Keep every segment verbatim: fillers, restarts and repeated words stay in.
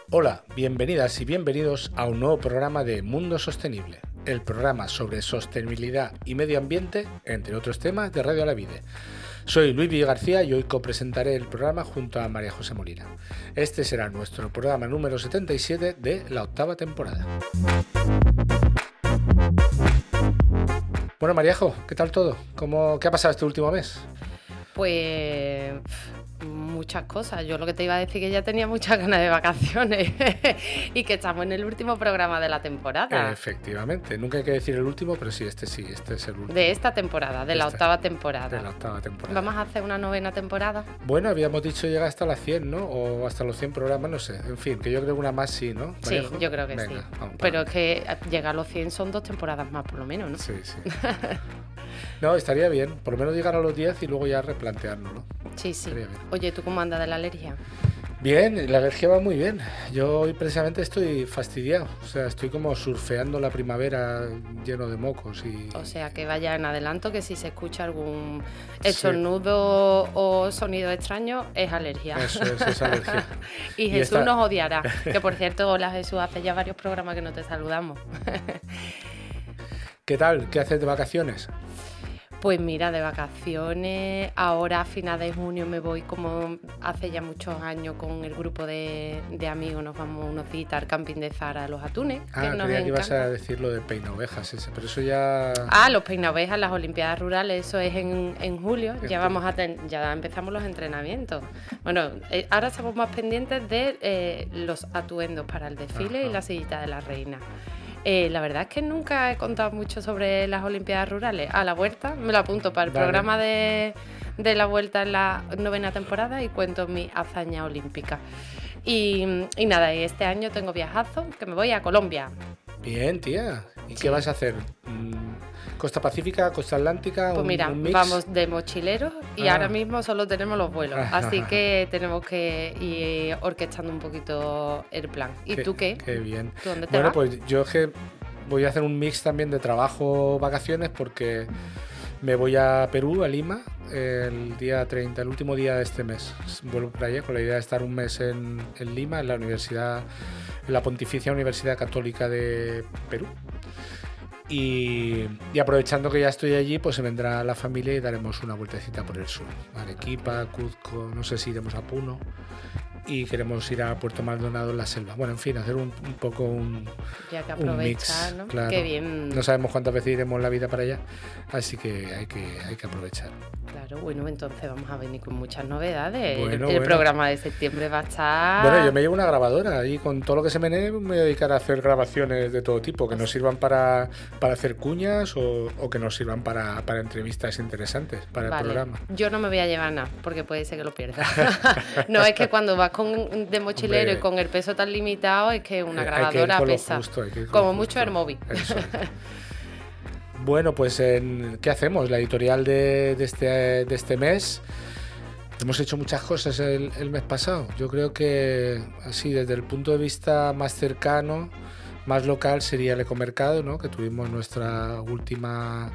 Hola, bienvenidas y bienvenidos a un nuevo programa de Mundo Sostenible, el programa sobre sostenibilidad y medio ambiente, entre otros temas, de Radio Alavide. Soy Luis Villa García y hoy copresentaré el programa junto a María José Molina. Este será nuestro programa número setenta y siete de la octava temporada. Bueno, Maríajo, ¿qué tal todo? ¿Cómo, ¿Qué ha pasado este último mes? Pues muchas cosas. Yo lo que te iba a decir que ya tenía muchas ganas de vacaciones y que estamos en el último programa de la temporada. Efectivamente, nunca hay que decir el último, pero sí, este sí, este es el último. De esta temporada, de la Esta, octava temporada. De la octava temporada. ¿Vamos a hacer una novena temporada? Bueno, habíamos dicho llegar hasta las cien, ¿no? O hasta los cien programas, no sé. En fin, que yo creo que una más sí, ¿no? Sí, Maríajo? yo creo que Venga, sí. vamos, Pero es que llegar a los cien son dos temporadas más, por lo menos, ¿no? Sí, sí. No, estaría bien. Por lo menos llegar a los diez y luego ya replanteárnoslo. Sí, sí. Estaría bien. Oye, ¿tú cómo andas de la alergia? Bien, la alergia va muy bien. Yo hoy precisamente estoy fastidiado. O sea, estoy como surfeando la primavera lleno de mocos y... O sea, que vaya en adelanto, que si se escucha algún Sí. estornudo o sonido extraño, es alergia. Eso es, es alergia. Y Y Jesús esta- nos odiará. Que por cierto, hola Jesús, hace ya varios programas que no te saludamos. ¿Qué tal? ¿Qué haces de vacaciones? Pues mira, de vacaciones, ahora a finales de junio me voy como hace ya muchos años con el grupo de, de amigos, nos vamos unos días al camping de Zara, a Los Atunes, que Ah, nos creía que ibas a encanta. decir lo de peinaovejas ese, pero eso ya... Ah, los peinaovejas, las Olimpiadas Rurales, eso es en, en julio, Esto- ya vamos a ten- ya empezamos los entrenamientos. Bueno, eh, ahora estamos más pendientes de eh, los atuendos para el desfile Ajá. y la sillita de la reina. Eh, la verdad es que nunca he contado mucho sobre las Olimpiadas Rurales. A la vuelta me lo apunto para el Vale. programa de, de la vuelta en la novena temporada y cuento mi hazaña olímpica. Y, y nada, y este año tengo viajazo, que me voy a Colombia. Bien, tía. ¿Y Sí. qué vas a hacer? Mm, ¿Costa Pacífica, Costa Atlántica? Pues un- mira, un mix? vamos de mochileros y Ah. ahora mismo solo tenemos los vuelos, así que tenemos que ir orquestando un poquito el plan. ¿Y tú qué? Qué bien. ¿Tú dónde te Bueno, vas? pues yo es que voy a hacer un mix también de trabajo, vacaciones, porque me voy a Perú, a Lima, el día treinta, el último día de este mes. Vuelvo para allá con la idea de estar un mes en, en Lima, en la universidad, en la Pontificia Universidad Católica de Perú. Y, y aprovechando que ya estoy allí, pues se vendrá la familia y daremos una vueltecita por el sur. Arequipa, Cuzco, no sé si iremos a Puno. Y queremos ir a Puerto Maldonado en la selva. Bueno, en fin, hacer un, un poco un, Ya que un mix. aprovechar, ¿no? Claro. Qué bien. No sabemos cuántas veces iremos en la vida para allá, así que hay que, hay que aprovechar. Claro, bueno, entonces vamos a venir con muchas novedades. El- Bueno, el bueno. programa de septiembre va a estar... Bueno, yo me llevo una grabadora y con todo lo que se menee me voy a dedicar a hacer grabaciones de todo tipo, que nos sirvan para, para hacer cuñas o, o que nos sirvan para, para entrevistas interesantes para el Vale. programa. Yo no me voy a llevar nada, porque puede ser que lo pierda. No, es que cuando vas con, de mochilero Hombre, y con el peso tan limitado, es que una Eh, hay que ir grabadora con lo pesa. justo, hay que ir con Como lo mucho justo. el móvil. Eso es. Bueno, pues en- ¿qué hacemos? La editorial de, de este, de este mes. Hemos hecho muchas cosas el, el mes pasado. Yo creo que así desde el punto de vista más cercano, más local, sería el Ecomercado, ¿no? Que tuvimos nuestra última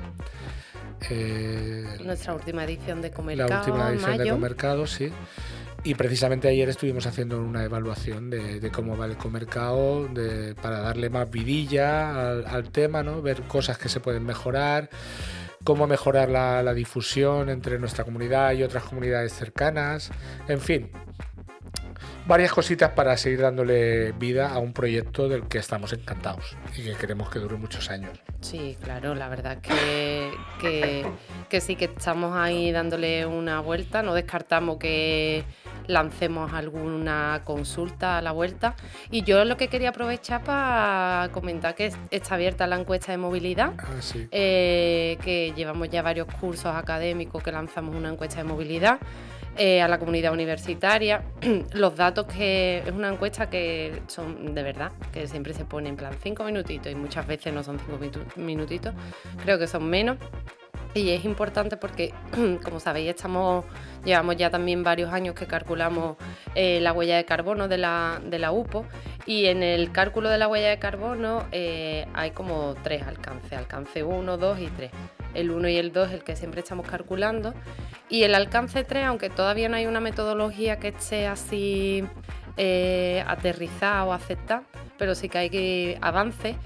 eh, Nuestra última edición de la Comercado, última edición de mayo. Ecomercado, sí. Y precisamente ayer estuvimos haciendo una evaluación de, de cómo va el Ecomercado, de, para darle más vidilla al, al tema, ¿no? Ver cosas que se pueden mejorar, cómo mejorar la, la difusión entre nuestra comunidad y otras comunidades cercanas, en fin. Varias cositas para seguir dándole vida a un proyecto del que estamos encantados y que queremos que dure muchos años. Sí, claro, la verdad que, que, que sí que estamos ahí dándole una vuelta, no descartamos que lancemos alguna consulta a la vuelta. Y yo lo que quería aprovechar para comentar que está abierta la encuesta de movilidad, Ah, sí. eh, que llevamos ya varios cursos académicos que lanzamos una encuesta de movilidad eh, a la comunidad universitaria. Los datos que es una encuesta que son de verdad, que siempre se pone en plan cinco minutitos y muchas veces no son cinco mitu- minutitos, creo que son menos. Y es importante porque, como sabéis, estamos, llevamos ya también varios años que calculamos eh, la huella de carbono de la, de la U P O, y en el cálculo de la huella de carbono eh, hay como tres alcances, alcance uno, dos y tres. El uno y el dos es el que siempre estamos calculando, y el alcance tres, aunque todavía no hay una metodología que esté así eh, aterrizar o aceptar, pero sí que hay que avances.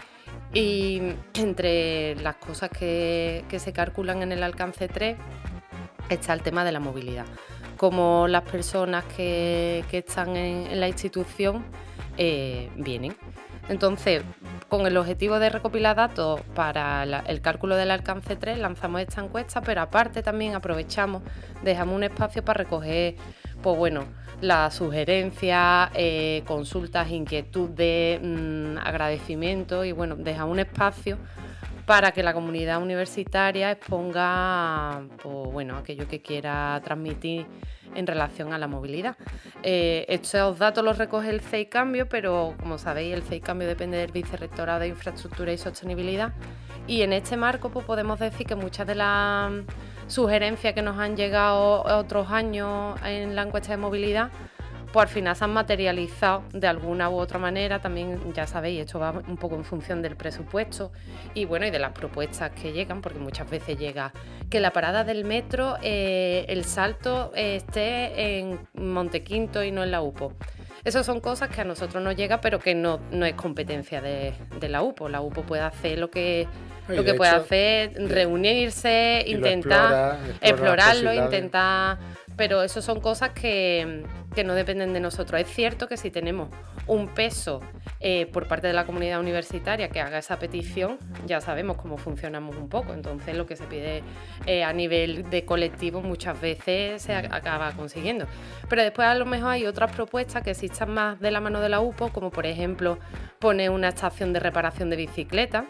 Y entre las cosas que, que se calculan en el alcance tres está el tema de la movilidad. Como las personas que, que están en, en la institución eh, vienen. Entonces, con el objetivo de recopilar datos para la, el cálculo del alcance tres, lanzamos esta encuesta, pero aparte también aprovechamos, dejamos un espacio para recoger, pues bueno, las sugerencias, eh, consultas, inquietudes, mmm, agradecimientos y bueno, dejamos un espacio para que la comunidad universitaria exponga, pues, bueno, aquello que quiera transmitir en relación a la movilidad. Eh, estos datos los recoge el C E I Cambio, pero como sabéis el C E I Cambio depende del Vicerrectorado de Infraestructura y Sostenibilidad, y en este marco pues, podemos decir que muchas de las sugerencias que nos han llegado otros años en la encuesta de movilidad pues al final se han materializado de alguna u otra manera. También ya sabéis, esto va un poco en función del presupuesto y bueno, y de las propuestas que llegan, porque muchas veces llega que la parada del metro, eh, el salto eh, esté en Montequinto y no en la U P O. Esas son cosas que a nosotros nos llega, pero que no, no es competencia de, de la U P O. La U P O puede hacer lo que, lo que puede hacer, reunirse, intentar explora, explorarlo, intentar... Pero eso son cosas que, que no dependen de nosotros. Es cierto que si tenemos un peso eh, por parte de la comunidad universitaria que haga esa petición, ya sabemos cómo funcionamos un poco. Entonces lo que se pide eh, a nivel de colectivo muchas veces se acaba consiguiendo. Pero después a lo mejor hay otras propuestas que existan más de la mano de la U P O, como por ejemplo poner una estación de reparación de bicicletas,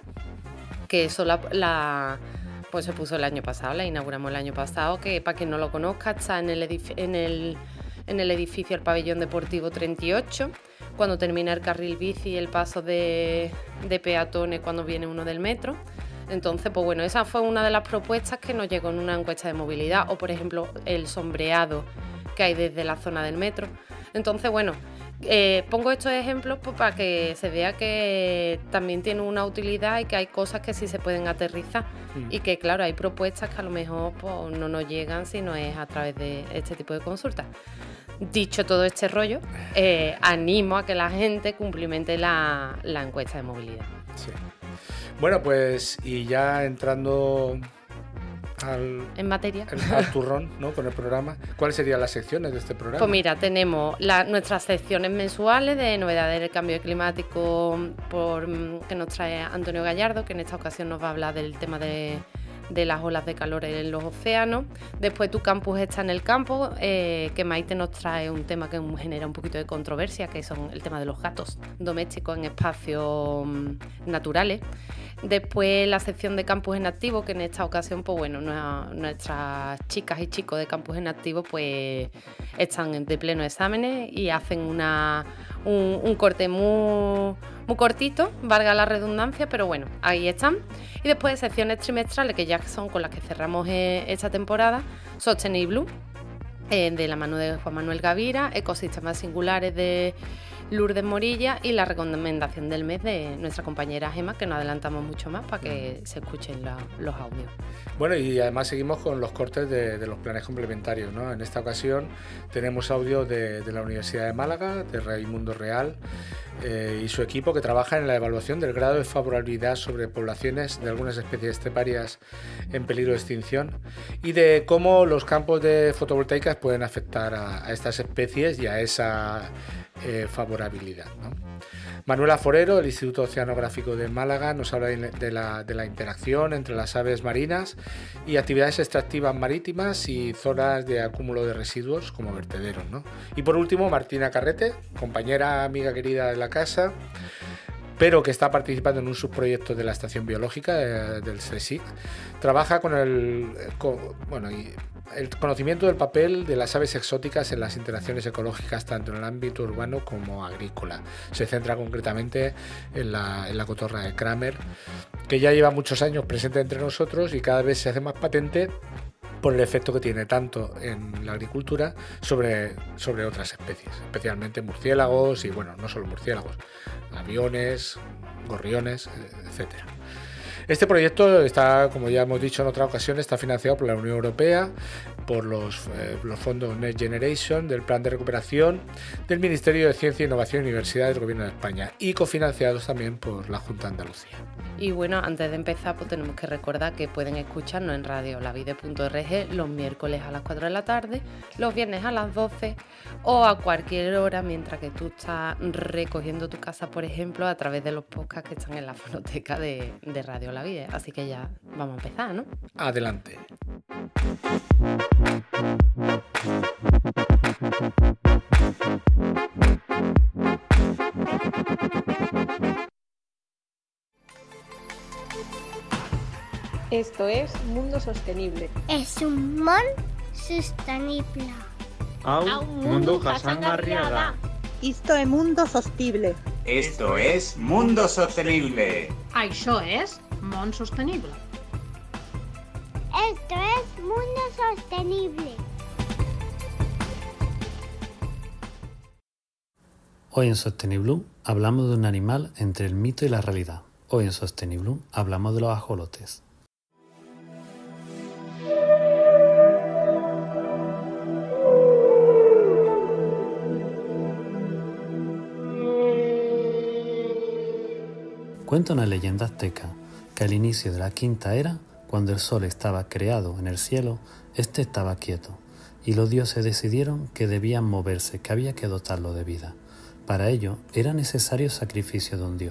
que eso la... la pues se puso el año pasado, la inauguramos el año pasado, que para quien no lo conozca está en el, edif- en el, en el edificio del Pabellón Deportivo treinta y ocho, cuando termina el carril bici y el paso de, de peatones cuando viene uno del metro. Entonces, pues bueno, esa fue una de las propuestas que nos llegó en una encuesta de movilidad, o por ejemplo el sombreado que hay desde la zona del metro. Entonces, bueno, Eh, pongo estos ejemplos pues, para que se vea que también tiene una utilidad y que hay cosas que sí se pueden aterrizar mm. y que claro, hay propuestas que a lo mejor pues, no nos llegan si no es a través de este tipo de consultas. Dicho todo este rollo, eh, animo a que la gente cumplimente la, la encuesta de movilidad. Sí. Bueno, pues y ya entrando... Al, en materia el, al turrón, ¿no? Con el programa. ¿Cuáles serían las secciones de este programa? Pues mira, tenemos la, nuestras secciones mensuales de novedades del cambio climático por, que nos trae Antonio Gallardo, que en esta ocasión nos va a hablar del tema de, de las olas de calor en los océanos. Después Tu Campus está en el campo, eh, que Maite nos trae un tema que genera un poquito de controversia, que son el tema de los gatos domésticos en espacios naturales. Después la sección de Campus en Activo, que en esta ocasión, pues bueno, nuestras chicas y chicos de Campus en Activo pues están de pleno exámenes y hacen una, un, un corte muy, muy cortito, valga la redundancia, pero bueno, ahí están. Y después secciones trimestrales, que ya son con las que cerramos esta temporada, Sostenible, eh, de la mano de Juan Manuel Gavira, Ecosistemas Singulares de Lourdes Morilla y la recomendación del mes de nuestra compañera Gemma, que no adelantamos mucho más para que se escuchen la, los audios. Bueno, y además seguimos con los cortes de, de los planes complementarios, ¿no? En esta ocasión tenemos audio de, de la Universidad de Málaga, de Raimundo Real eh, y su equipo, que trabaja en la evaluación del grado de favorabilidad sobre poblaciones de algunas especies esteparias en peligro de extinción y de cómo los campos de fotovoltaicas pueden afectar a, a estas especies y a esa eh, favorabilidad, ¿no? Manuela Forero, del Instituto Oceanográfico de Málaga, nos habla de la, de la interacción entre las aves marinas y actividades extractivas marítimas y zonas de acúmulo de residuos como vertederos, ¿no? Y por último, Martina Carrete, compañera, amiga querida de la casa, pero que está participando en un subproyecto de la Estación Biológica eh, del CSIC, trabaja con el, con, bueno, y el conocimiento del papel de las aves exóticas en las interacciones ecológicas tanto en el ámbito urbano como agrícola. Se centra concretamente en la, en la cotorra de Kramer, que ya lleva muchos años presente entre nosotros y cada vez se hace más patente por el efecto que tiene tanto en la agricultura sobre, sobre otras especies, especialmente murciélagos y, bueno, no solo murciélagos, aviones, gorriones, etcétera. Este proyecto está, como ya hemos dicho en otra ocasión, está financiado por la Unión Europea, por los, eh, los fondos Next Generation, del Plan de Recuperación, del Ministerio de Ciencia, Innovación y Universidad del Gobierno de España y cofinanciados también por la Junta de Andalucía. Y bueno, antes de empezar, pues tenemos que recordar que pueden escucharnos en radio lavide punto org los miércoles a las cuatro de la tarde, los viernes a las doce o a cualquier hora mientras que tú estás recogiendo tu casa, por ejemplo, a través de los podcasts que están en la fonoteca de, de Radio La Vide. Así que ya vamos a empezar, ¿no? Adelante. Esto es Mundo Sostenible. Es un mundo sostenible. Au, Mundo Jasangarriaga. Esto es Mundo Sostenible. Esto es Mundo Sostenible. Això és Món Sostenible. Esto es Mundo Sostenible. Hoy en Sostenible hablamos de un animal entre el mito y la realidad. Hoy en Sostenible hablamos de los ajolotes. Cuenta una leyenda azteca que al inicio de la quinta era, cuando el sol estaba creado en el cielo, éste estaba quieto, y los dioses decidieron que debían moverse, que había que dotarlo de vida. Para ello era necesario el sacrificio de un dios.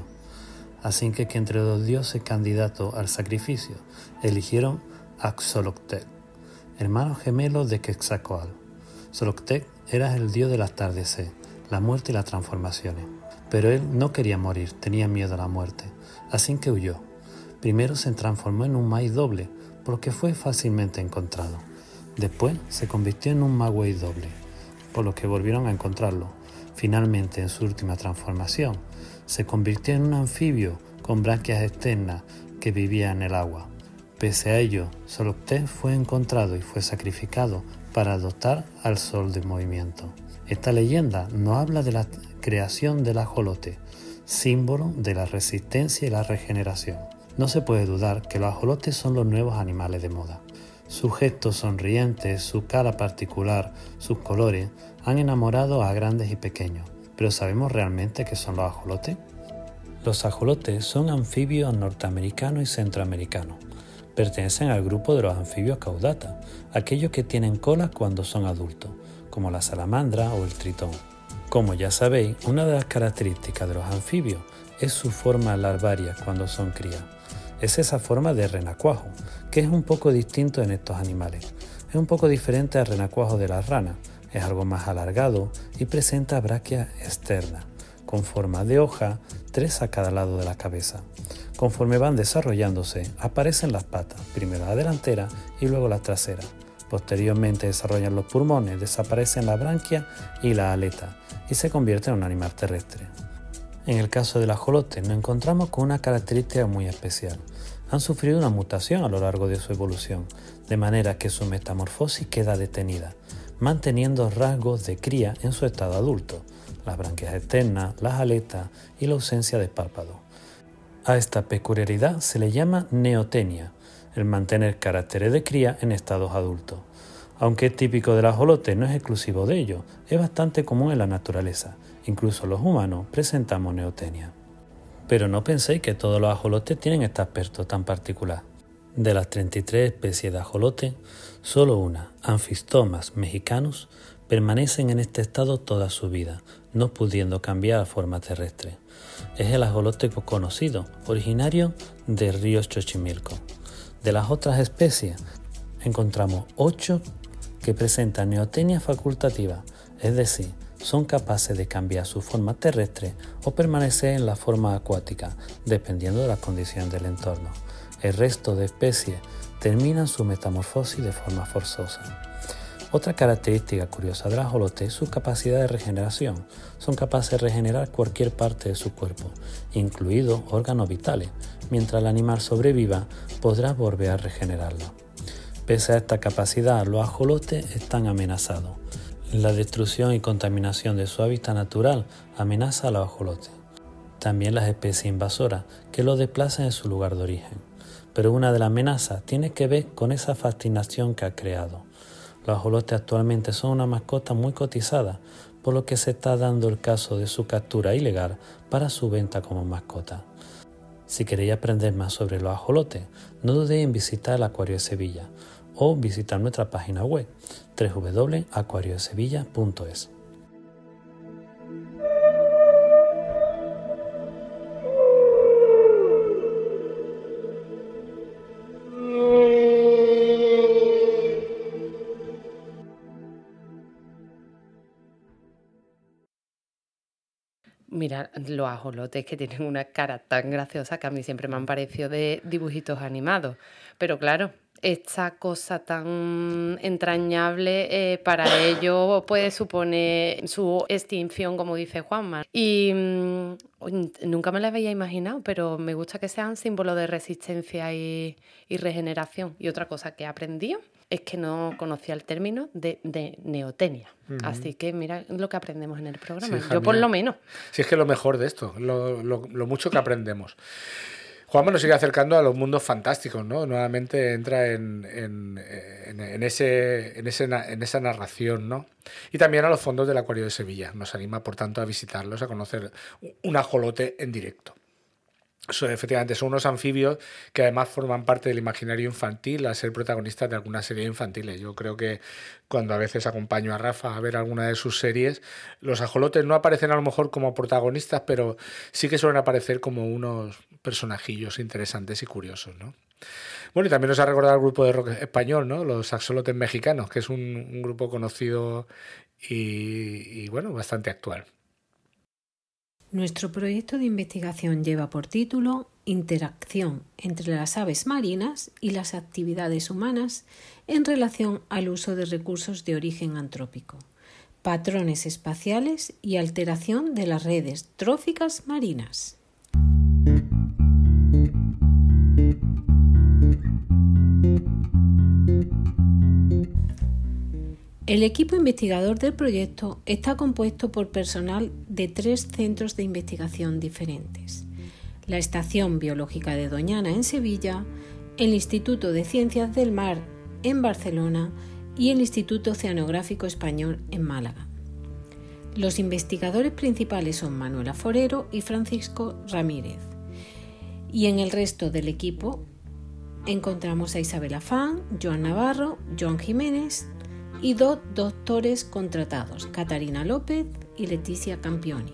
Así que, que entre los dioses candidatos al sacrificio eligieron a Xolotl, hermano gemelo de Quetzalcóatl. Xolotl era el dios del atardecer, la muerte y las transformaciones. Pero él no quería morir, tenía miedo a la muerte, así que huyó. Primero se transformó en un maíz doble, por lo que fue fácilmente encontrado. Después se convirtió en un maguey doble, por lo que volvieron a encontrarlo. Finalmente, en su última transformación, se convirtió en un anfibio con branquias externas que vivía en el agua. Pese a ello, Xolotl fue encontrado y fue sacrificado para dotar al sol de movimiento. Esta leyenda nos habla de la creación del ajolote, símbolo de la resistencia y la regeneración. No se puede dudar que los ajolotes son los nuevos animales de moda. Sus gestos sonrientes, su cara particular, sus colores, han enamorado a grandes y pequeños. ¿Pero sabemos realmente qué son los ajolotes? Los ajolotes son anfibios norteamericanos y centroamericanos. Pertenecen al grupo de los anfibios caudata, aquellos que tienen cola cuando son adultos, como la salamandra o el tritón. Como ya sabéis, una de las características de los anfibios es su forma larvaria cuando son crías. Es esa forma de renacuajo, que es un poco distinto en estos animales. Es un poco diferente al renacuajo de las ranas, es algo más alargado y presenta brácteas externas, con forma de hoja, tres a cada lado de la cabeza. Conforme van desarrollándose, aparecen las patas, primero la delantera y luego la trasera. Posteriormente desarrollan los pulmones, desaparecen la branquia y la aleta y se convierte en un animal terrestre. En el caso del ajolote nos encontramos con una característica muy especial. Han sufrido una mutación a lo largo de su evolución, de manera que su metamorfosis queda detenida, manteniendo rasgos de cría en su estado adulto, las branquias externas, las aletas y la ausencia de párpados. A esta peculiaridad se le llama neotenia, el mantener caracteres de cría en estados adultos. Aunque es típico del ajolote, no es exclusivo de ello, es bastante común en la naturaleza. Incluso los humanos presentamos neotenia. Pero no penséis que todos los ajolotes tienen este aspecto tan particular. De las treinta y tres especies de ajolote, solo una, Amphistomas mexicanus, permanecen en este estado toda su vida, no pudiendo cambiar a forma terrestre. Es el ajolote conocido, originario del río Xochimilco. De las otras especies, encontramos ocho que presentan neotenia facultativa, es decir, son capaces de cambiar su forma terrestre o permanecer en la forma acuática, dependiendo de las condiciones del entorno. El resto de especies terminan su metamorfosis de forma forzosa. Otra característica curiosa del ajolote es su capacidad de regeneración. Son capaces de regenerar cualquier parte de su cuerpo, incluidos órganos vitales. Mientras el animal sobreviva, podrá volver a regenerarlo. Pese a esta capacidad, los ajolotes están amenazados. La destrucción y contaminación de su hábitat natural amenaza a los ajolotes. También las especies invasoras que los desplazan en su lugar de origen. pero una de las amenazas tiene que ver con esa fascinación que ha creado. Los ajolotes actualmente son una mascota muy cotizada, por lo que se está dando el caso de su captura ilegal para su venta como mascota. Si queréis aprender más sobre los ajolotes, no dudéis en visitar el Acuario de Sevilla o visitar nuestra página web doble u doble u doble u punto acuario de sevilla punto es. Mira, los ajolotes que tienen una cara tan graciosa que a mí siempre me han parecido de dibujitos animados. Pero claro, esta cosa tan entrañable eh, para ellos puede suponer su extinción, como dice Juanma. Y mmm, nunca me la había imaginado, pero me gusta que sean símbolos de resistencia y, y regeneración. Y otra cosa que he aprendido es que no conocía el término de, de neotenia. Uh-huh. Así que mira lo que aprendemos en el programa. Sí, yo por lo menos. Sí, es que lo mejor de esto, lo, lo, lo mucho que aprendemos. Juanma nos sigue acercando a los mundos fantásticos, ¿no? Nuevamente entra en, en, en, en, ese, en, ese, en esa narración, ¿no? Y también a los fondos del Acuario de Sevilla. Nos anima, por tanto, a visitarlos, a conocer un ajolote en directo. So, efectivamente, son unos anfibios que además forman parte del imaginario infantil al ser protagonistas de algunas series infantiles. Yo creo que cuando a veces acompaño a Rafa a ver alguna de sus series, los ajolotes no aparecen a lo mejor como protagonistas, pero sí que suelen aparecer como unos personajillos interesantes y curiosos, ¿no? Bueno, y también nos ha recordado el grupo de rock español, ¿no? Los axolotes mexicanos, que es un, un grupo conocido y, y, bueno, bastante actual. Nuestro proyecto de investigación lleva por título Interacción entre las aves marinas y las actividades humanas en relación al uso de recursos de origen antrópico, patrones espaciales y alteración de las redes tróficas marinas. El equipo investigador del proyecto está compuesto por personal de tres centros de investigación diferentes: la Estación Biológica de Doñana en Sevilla, el Instituto de Ciencias del Mar en Barcelona y el Instituto Oceanográfico Español en Málaga. Los investigadores principales son Manuela Forero y Francisco Ramírez, y en el resto del equipo encontramos a Isabel Afán, Joan Navarro, Joan Jiménez y dos doctores contratados, Catarina López y Leticia Campioni.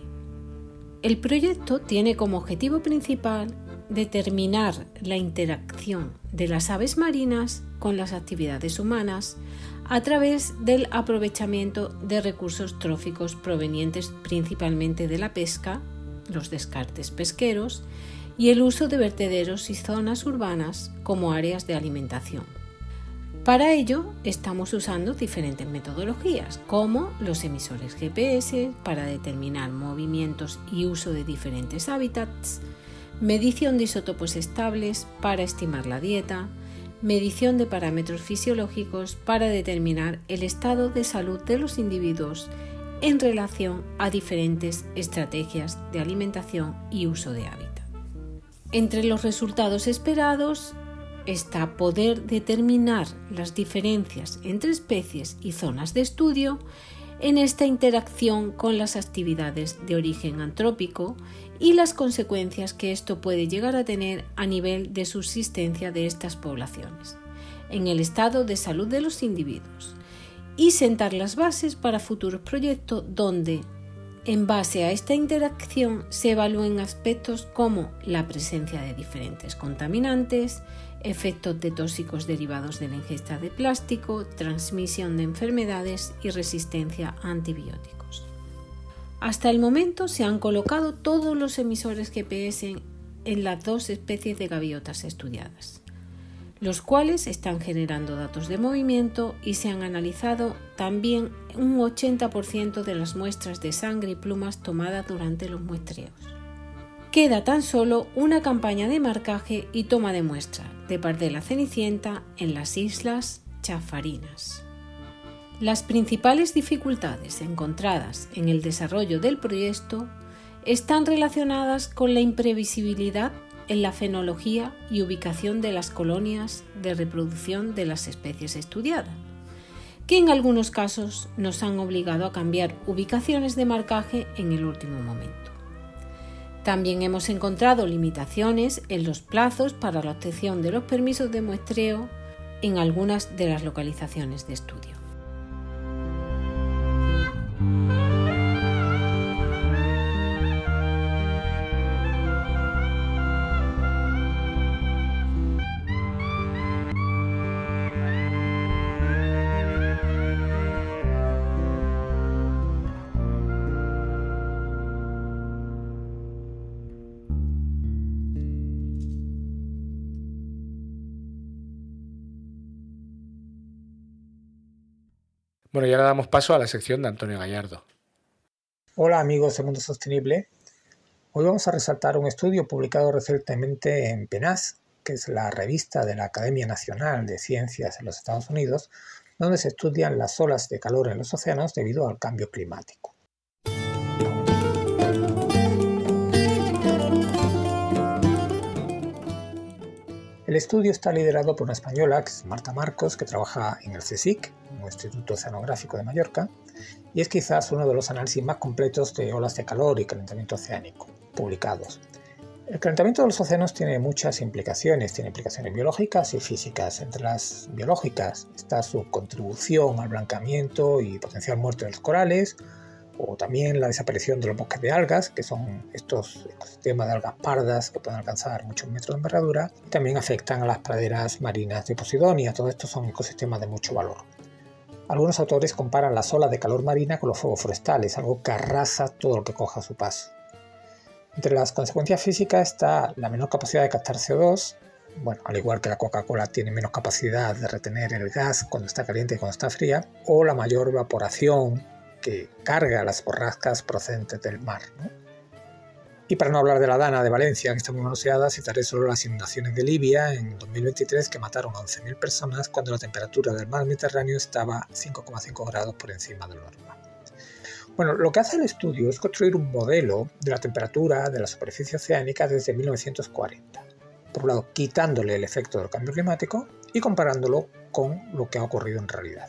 El proyecto tiene como objetivo principal determinar la interacción de las aves marinas con las actividades humanas a través del aprovechamiento de recursos tróficos provenientes principalmente de la pesca, los descartes pesqueros y el uso de vertederos y zonas urbanas como áreas de alimentación. Para ello estamos usando diferentes metodologías, como los emisores G P S para determinar movimientos y uso de diferentes hábitats, medición de isótopos estables para estimar la dieta, medición de parámetros fisiológicos para determinar el estado de salud de los individuos en relación a diferentes estrategias de alimentación y uso de hábitat. Entre los resultados esperados está poder determinar las diferencias entre especies y zonas de estudio en esta interacción con las actividades de origen antrópico y las consecuencias que esto puede llegar a tener a nivel de subsistencia de estas poblaciones, en el estado de salud de los individuos, y sentar las bases para futuros proyectos donde, en base a esta interacción, se evalúen aspectos como la presencia de diferentes contaminantes, efectos de tóxicos derivados de la ingesta de plástico, transmisión de enfermedades y resistencia a antibióticos. Hasta el momento se han colocado todos los emisores G P S en, en las dos especies de gaviotas estudiadas, los cuales están generando datos de movimiento, y se han analizado también un ochenta por ciento de las muestras de sangre y plumas tomadas durante los muestreos. Queda tan solo una campaña de marcaje y toma de muestra de pardela cenicienta en las Islas Chafarinas. Las principales dificultades encontradas en el desarrollo del proyecto están relacionadas con la imprevisibilidad en la fenología y ubicación de las colonias de reproducción de las especies estudiadas, que en algunos casos nos han obligado a cambiar ubicaciones de marcaje en el último momento. También hemos encontrado limitaciones en los plazos para la obtención de los permisos de muestreo en algunas de las localizaciones de estudio. Bueno, y ahora damos paso a la sección de Antonio Gallardo. Hola amigos de Mundo Sostenible. Hoy vamos a resaltar un estudio publicado recientemente en PNAS, que es la revista de la Academia Nacional de Ciencias en los Estados Unidos, donde se estudian las olas de calor en los océanos debido al cambio climático. El estudio está liderado por una española, que es Marta Marcos, que trabaja en el CSIC, un Instituto Oceanográfico de Mallorca, y es quizás uno de los análisis más completos de olas de calor y calentamiento oceánico publicados. El calentamiento de los océanos tiene muchas implicaciones, tiene implicaciones biológicas y físicas. Entre las biológicas está su contribución al blanqueamiento y potencial muerte de los corales, o también la desaparición de los bosques de algas, que son estos ecosistemas de algas pardas que pueden alcanzar muchos metros de envergadura, y también afectan a las praderas marinas de Posidonia. Todos estos son ecosistemas de mucho valor. Algunos autores comparan las olas de calor marina con los fuegos forestales, algo que arrasa todo lo que coja a su paso. Entre las consecuencias físicas está la menor capacidad de captar C O dos, bueno, al igual que la Coca-Cola tiene menos capacidad de retener el gas cuando está caliente y cuando está fría, o la mayor evaporación que carga las borrascas procedentes del mar, ¿no? Y para no hablar de la Dana de Valencia, que está muy manoseada, citaré solo las inundaciones de Libia en dos mil veintitrés, que mataron a once mil personas cuando la temperatura del mar Mediterráneo estaba cinco coma cinco grados por encima de lo normal. Bueno, lo que hace el estudio es construir un modelo de la temperatura de la superficie oceánica desde mil novecientos cuarenta. Por un lado, quitándole el efecto del cambio climático y comparándolo con lo que ha ocurrido en realidad.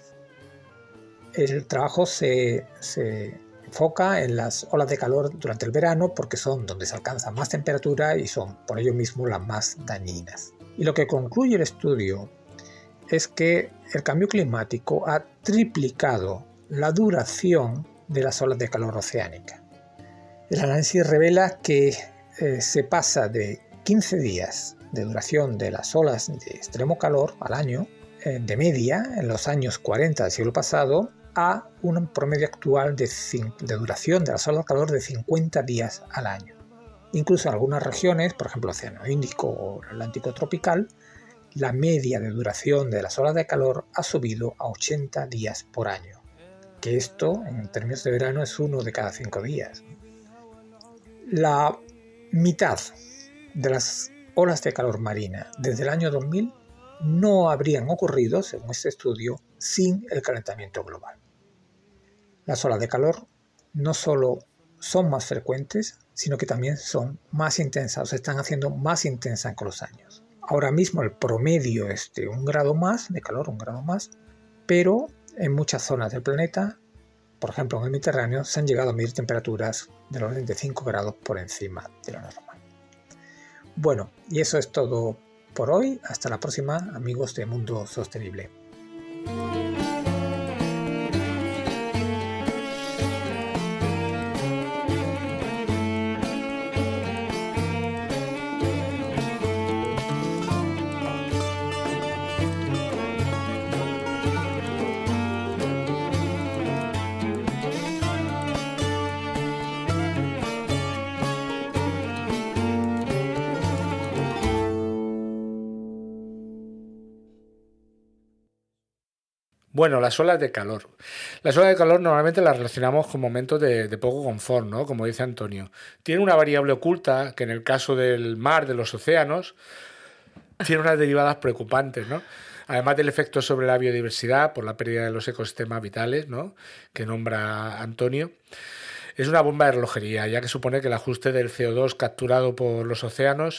El trabajo se, se enfoca en las olas de calor durante el verano porque son donde se alcanza más temperatura y son por ello mismo las más dañinas. Y lo que concluye el estudio es que el cambio climático ha triplicado la duración de las olas de calor oceánica. El análisis revela que eh, se pasa de quince días de duración de las olas de extremo calor al año, eh, de media, en los años cuarenta del siglo pasado, a un promedio actual de, de duración de las olas de calor de cincuenta días al año. Incluso en algunas regiones, por ejemplo el Océano Índico o el Atlántico tropical, la media de duración de las olas de calor ha subido a ochenta días por año, que esto en términos de verano es uno de cada cinco días. La mitad de las olas de calor marina desde el año dos mil no habrían ocurrido, según este estudio, sin el calentamiento global. Las olas de calor no solo son más frecuentes, sino que también son más intensas, o se están haciendo más intensas con los años. Ahora mismo el promedio es de un grado más, de calor, un grado más, pero en muchas zonas del planeta, por ejemplo en el Mediterráneo, se han llegado a medir temperaturas del orden de cinco grados por encima de lo normal. Bueno, y eso es todo por hoy. Hasta la próxima, amigos de Mundo Sostenible. Bueno, las olas de calor. Las olas de calor normalmente las relacionamos con momentos de, de poco confort, ¿no? Como dice Antonio. Tiene una variable oculta que en el caso del mar, de los océanos, tiene unas derivadas preocupantes, ¿no? Además del efecto sobre la biodiversidad por la pérdida de los ecosistemas vitales, ¿no?, que nombra Antonio. Es una bomba de relojería, ya que supone que el ajuste del C O dos capturado por los océanos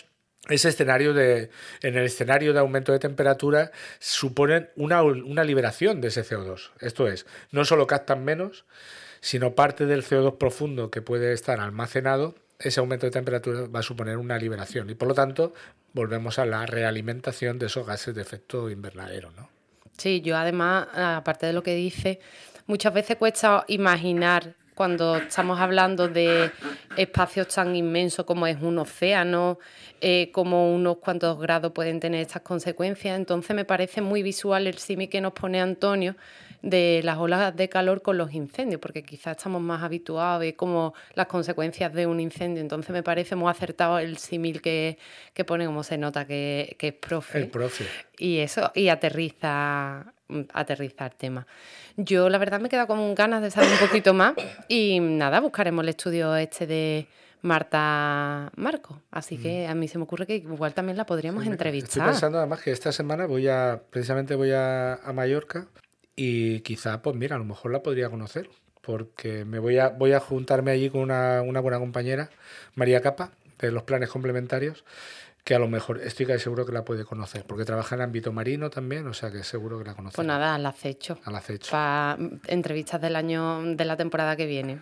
ese escenario de, en el escenario de aumento de temperatura suponen una, una liberación de ese C O dos. Esto es, no solo captan menos, sino parte del C O dos profundo que puede estar almacenado, ese aumento de temperatura va a suponer una liberación. Y por lo tanto, volvemos a la realimentación de esos gases de efecto invernadero, ¿no? Sí, yo además, aparte de lo que dice, muchas veces cuesta imaginar cuando estamos hablando de espacios tan inmensos como es un océano, eh, como unos cuantos grados pueden tener estas consecuencias. Entonces me parece muy visual el símil que nos pone Antonio de las olas de calor con los incendios, porque quizás estamos más habituados a ver como las consecuencias de un incendio. Entonces me parece muy acertado el símil que, que pone, como se nota que, que es profe. El profe. Y eso, y aterriza, aterriza el tema. Yo la verdad me he quedado con ganas de saber un poquito más y nada, buscaremos el estudio este de Marta Marcos. Así que a mí se me ocurre que igual también la podríamos Sí, entrevistar. Estoy pensando además que esta semana voy a, precisamente voy a, a Mallorca y quizá, pues mira, a lo mejor la podría conocer, porque me voy a, voy a juntarme allí con una, una buena compañera, María Capa, de los planes complementarios, que a lo mejor estoy casi seguro que la puede conocer, porque trabaja en ámbito marino también, o sea que seguro que la conoce. Pues nada, al acecho. Al acecho. Para entrevistas del año, de la temporada que viene.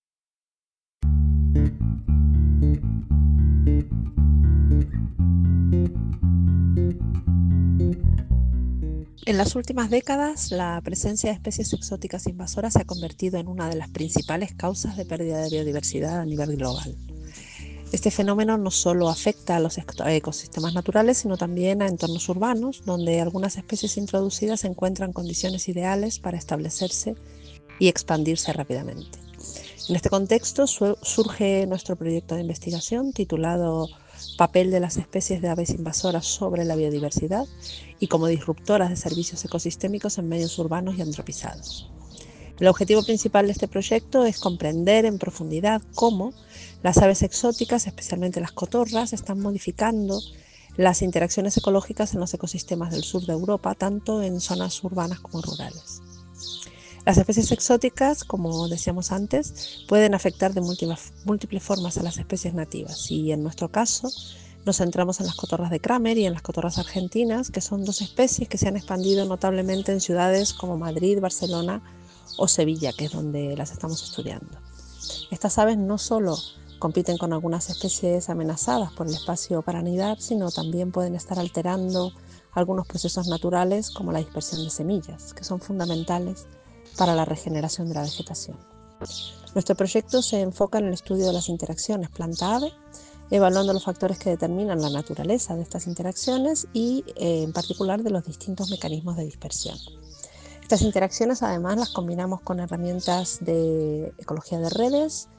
En las últimas décadas, la presencia de especies exóticas invasoras se ha convertido en una de las principales causas de pérdida de biodiversidad a nivel global. Este fenómeno no solo afecta a los ecosistemas naturales, sino también a entornos urbanos, donde algunas especies introducidas encuentran condiciones ideales para establecerse y expandirse rápidamente. En este contexto surge nuestro proyecto de investigación titulado Papel de las especies de aves invasoras sobre la biodiversidad y como disruptoras de servicios ecosistémicos en medios urbanos y antropizados. El objetivo principal de este proyecto es comprender en profundidad cómo las aves exóticas, especialmente las cotorras, están modificando las interacciones ecológicas en los ecosistemas del sur de Europa, tanto en zonas urbanas como rurales. Las especies exóticas, como decíamos antes, pueden afectar de múltiples, múltiples formas a las especies nativas y en nuestro caso nos centramos en las cotorras de Kramer y en las cotorras argentinas, que son dos especies que se han expandido notablemente en ciudades como Madrid, Barcelona o Sevilla, que es donde las estamos estudiando. Estas aves no solo compiten con algunas especies amenazadas por el espacio para anidar, sino también pueden estar alterando algunos procesos naturales como la dispersión de semillas, que son fundamentales para la regeneración de la vegetación. Nuestro proyecto se enfoca en el estudio de las interacciones planta-ave, evaluando los factores que determinan la naturaleza de estas interacciones y eh, en particular de los distintos mecanismos de dispersión. Estas interacciones además las combinamos con herramientas de ecología de redes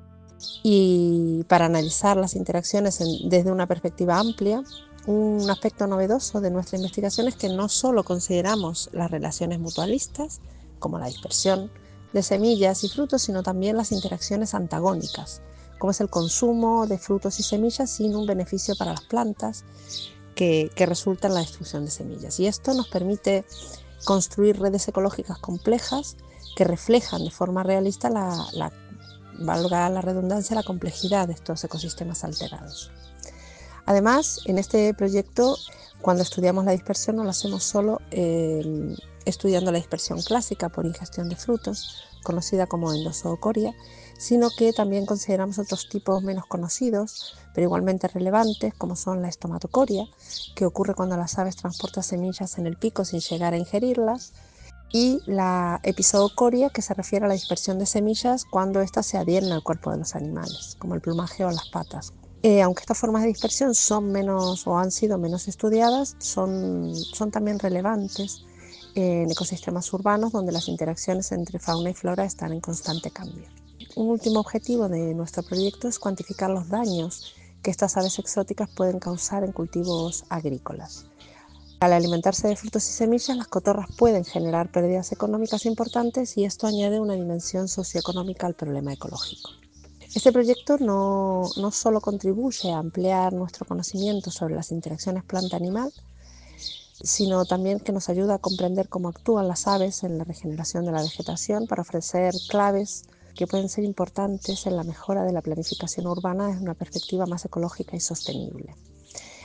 y para analizar las interacciones en, desde una perspectiva amplia. Un aspecto novedoso de nuestra investigación es que no solo consideramos las relaciones mutualistas, como la dispersión de semillas y frutos, sino también las interacciones antagónicas, como es el consumo de frutos y semillas sin un beneficio para las plantas que, que resulta en la destrucción de semillas. Y esto nos permite construir redes ecológicas complejas que reflejan de forma realista la, la, valga la redundancia, la complejidad de estos ecosistemas alterados. Además, en este proyecto, cuando estudiamos la dispersión, no lo hacemos solo eh, estudiando la dispersión clásica por ingestión de frutos, conocida como endozoocoria, sino que también consideramos otros tipos menos conocidos, pero igualmente relevantes, como son la estomatocoria, que ocurre cuando las aves transportan semillas en el pico sin llegar a ingerirlas, y la epizoocoria, que se refiere a la dispersión de semillas cuando éstas se adhieren al cuerpo de los animales, como el plumaje o las patas. Eh, aunque estas formas de dispersión son menos o han sido menos estudiadas, son, son también relevantes en ecosistemas urbanos donde las interacciones entre fauna y flora están en constante cambio. Un último objetivo de nuestro proyecto es cuantificar los daños que estas aves exóticas pueden causar en cultivos agrícolas. Al alimentarse de frutos y semillas, las cotorras pueden generar pérdidas económicas importantes y esto añade una dimensión socioeconómica al problema ecológico. Este proyecto no, no solo contribuye a ampliar nuestro conocimiento sobre las interacciones planta-animal, sino también que nos ayuda a comprender cómo actúan las aves en la regeneración de la vegetación para ofrecer claves que pueden ser importantes en la mejora de la planificación urbana desde una perspectiva más ecológica y sostenible.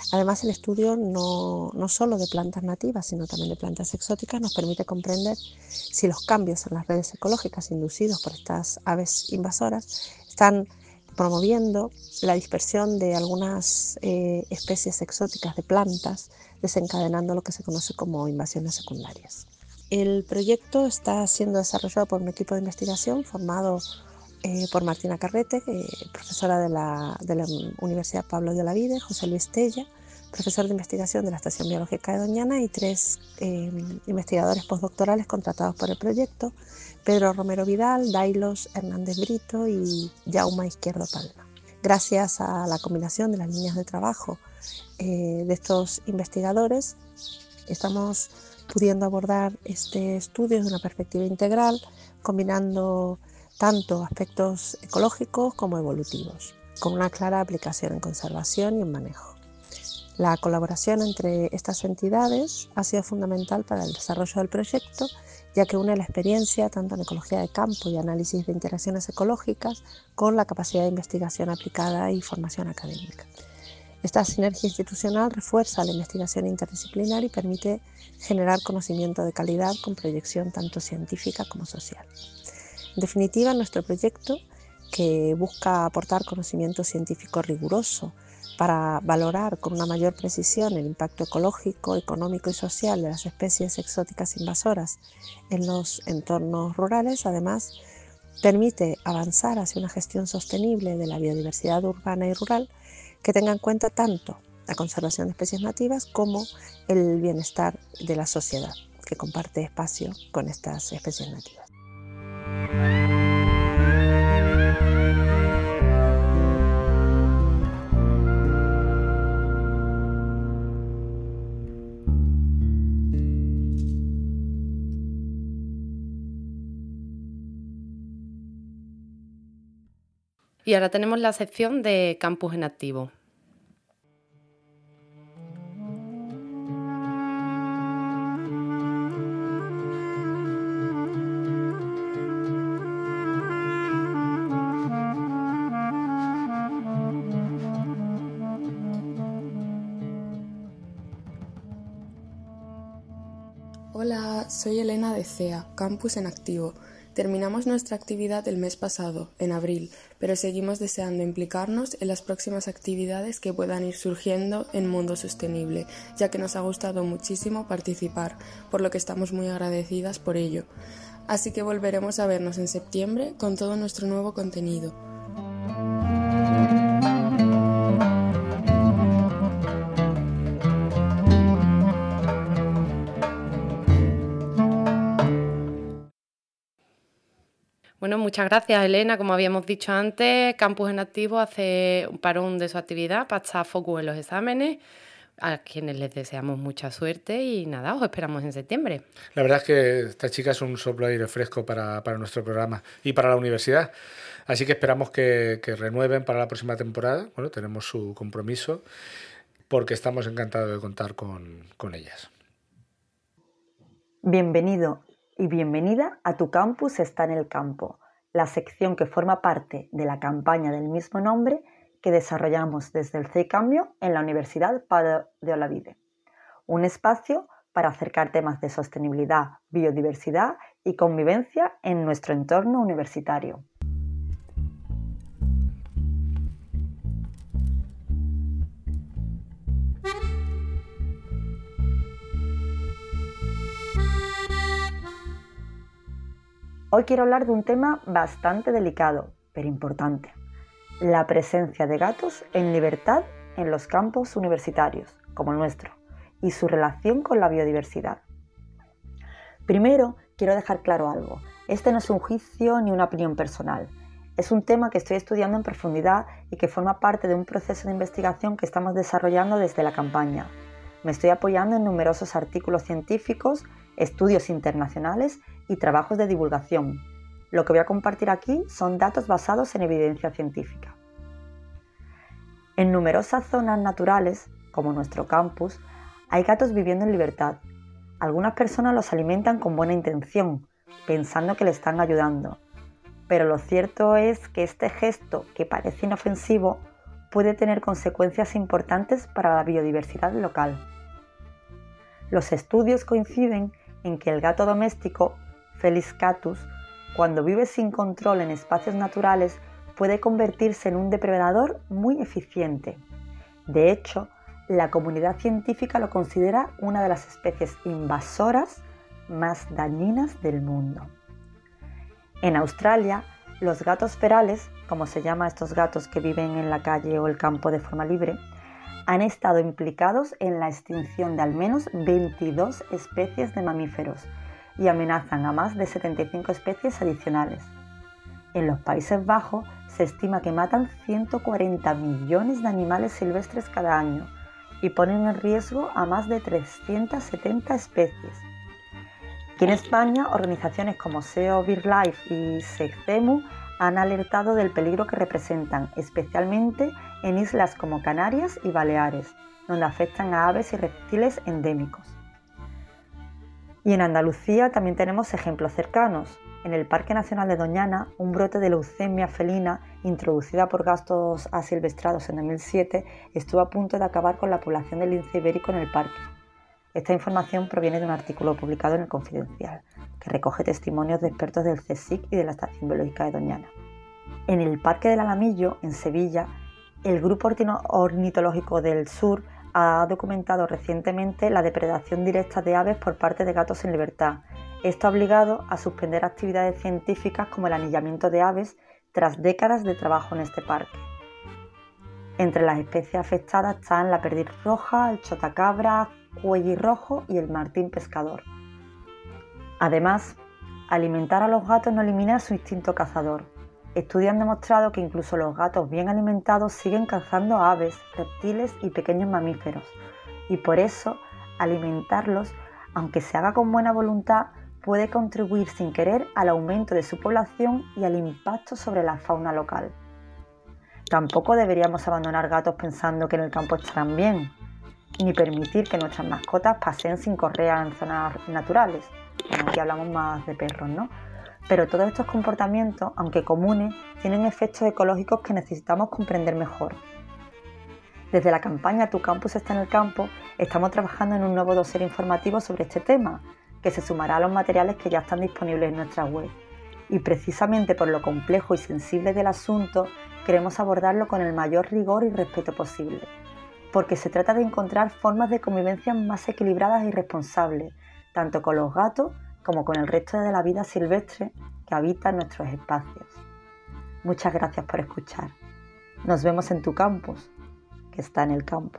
Además, el estudio no, no solo de plantas nativas, sino también de plantas exóticas nos permite comprender si los cambios en las redes ecológicas inducidos por estas aves invasoras están promoviendo la dispersión de algunas eh, especies exóticas de plantas, desencadenando lo que se conoce como invasiones secundarias. El proyecto está siendo desarrollado por un equipo de investigación formado eh, por Martina Carrete, eh, profesora de la, de la Universidad Pablo de Olavide, José Luis Tella, profesor de investigación de la Estación Biológica de Doñana, y tres eh, investigadores postdoctorales contratados por el proyecto: Pedro Romero Vidal, Dailos Hernández Brito y Jaume Izquierdo Palma. Gracias a la combinación de las líneas de trabajo eh, de estos investigadores, estamos pudiendo abordar este estudio desde una perspectiva integral, combinando tanto aspectos ecológicos como evolutivos, con una clara aplicación en conservación y en manejo. La colaboración entre estas entidades ha sido fundamental para el desarrollo del proyecto, ya que une la experiencia tanto en ecología de campo y análisis de interacciones ecológicas con la capacidad de investigación aplicada y formación académica. Esta sinergia institucional refuerza la investigación interdisciplinar y permite generar conocimiento de calidad con proyección tanto científica como social. En definitiva, nuestro proyecto, que busca aportar conocimiento científico riguroso para valorar con una mayor precisión el impacto ecológico, económico y social de las especies exóticas invasoras en los entornos rurales, además permite avanzar hacia una gestión sostenible de la biodiversidad urbana y rural que tenga en cuenta tanto la conservación de especies nativas como el bienestar de la sociedad, que comparte espacio con estas especies nativas. Y ahora tenemos la sección de Campus en Activo. Hola, soy Elena de C E A, Campus en Activo. Terminamos nuestra actividad el mes pasado, en abril, pero seguimos deseando implicarnos en las próximas actividades que puedan ir surgiendo en Mundo Sostenible, ya que nos ha gustado muchísimo participar, por lo que estamos muy agradecidas por ello. Así que volveremos a vernos en septiembre con todo nuestro nuevo contenido. Bueno, muchas gracias, Elena. Como habíamos dicho antes, Campus en Activo hace un parón de su actividad para estar focus en los exámenes, a quienes les deseamos mucha suerte y nada, os esperamos en septiembre. La verdad es que esta chica es un soplo de aire fresco para, para nuestro programa y para la universidad. Así que esperamos que, que renueven para la próxima temporada. Bueno, tenemos su compromiso porque estamos encantados de contar con, con ellas. Bienvenido y bienvenida a Tu Campus está en el campo, la sección que forma parte de la campaña del mismo nombre que desarrollamos desde el C I Cambio en la Universidad Pablo de Olavide. Un espacio para acercar temas de sostenibilidad, biodiversidad y convivencia en nuestro entorno universitario. Hoy quiero hablar de un tema bastante delicado, pero importante: la presencia de gatos en libertad en los campus universitarios, como el nuestro, y su relación con la biodiversidad. Primero, quiero dejar claro algo. Este no es un juicio ni una opinión personal. Es un tema que estoy estudiando en profundidad y que forma parte de un proceso de investigación que estamos desarrollando desde la campaña. Me estoy apoyando en numerosos artículos científicos, estudios internacionales y trabajos de divulgación. Lo que voy a compartir aquí son datos basados en evidencia científica. En numerosas zonas naturales, como nuestro campus, hay gatos viviendo en libertad. Algunas personas los alimentan con buena intención, pensando que le están ayudando. Pero lo cierto es que este gesto, que parece inofensivo, puede tener consecuencias importantes para la biodiversidad local. Los estudios coinciden en que el gato doméstico, Felis catus, cuando vive sin control en espacios naturales, puede convertirse en un depredador muy eficiente. De hecho, la comunidad científica lo considera una de las especies invasoras más dañinas del mundo. En Australia, los gatos ferales, como se llama a estos gatos que viven en la calle o el campo de forma libre, han estado implicados en la extinción de al menos veintidós especies de mamíferos y amenazan a más de setenta y cinco especies adicionales. En los Países Bajos se estima que matan ciento cuarenta millones de animales silvestres cada año y ponen en riesgo a más de trescientas setenta especies. Aquí en España, organizaciones como SEO BirdLife y SECEMU han alertado del peligro que representan, especialmente en islas como Canarias y Baleares, donde afectan a aves y reptiles endémicos. Y en Andalucía también tenemos ejemplos cercanos. En el Parque Nacional de Doñana, un brote de leucemia felina introducida por gatos asilvestrados en dos mil siete estuvo a punto de acabar con la población del lince ibérico en el parque. Esta información proviene de un artículo publicado en El Confidencial, que recoge testimonios de expertos del CSIC y de la Estación Biológica de Doñana. En el Parque del Alamillo, en Sevilla, el Grupo Ornitológico del Sur ha documentado recientemente la depredación directa de aves por parte de gatos en libertad. Esto ha obligado a suspender actividades científicas como el anillamiento de aves tras décadas de trabajo en este parque. Entre las especies afectadas están la perdiz roja, el chotacabra, cuellirrojo y el martín pescador. Además, alimentar a los gatos no elimina su instinto cazador. Estudios han demostrado que incluso los gatos bien alimentados siguen cazando aves, reptiles y pequeños mamíferos, y por eso alimentarlos, aunque se haga con buena voluntad, puede contribuir sin querer al aumento de su población y al impacto sobre la fauna local. Tampoco deberíamos abandonar gatos pensando que en el campo estarán bien, ni permitir que nuestras mascotas paseen sin correa en zonas naturales. Bueno, aquí hablamos más de perros, ¿no? Pero todos estos comportamientos, aunque comunes, tienen efectos ecológicos que necesitamos comprender mejor. Desde la campaña Tu Campus está en el campo, estamos trabajando en un nuevo dossier informativo sobre este tema, que se sumará a los materiales que ya están disponibles en nuestra web. Y precisamente por lo complejo y sensible del asunto, queremos abordarlo con el mayor rigor y respeto posible, porque se trata de encontrar formas de convivencia más equilibradas y responsables, tanto con los gatos como con el resto de la vida silvestre que habita en nuestros espacios. Muchas gracias por escuchar. Nos vemos en Tu Campus, que está en el campo.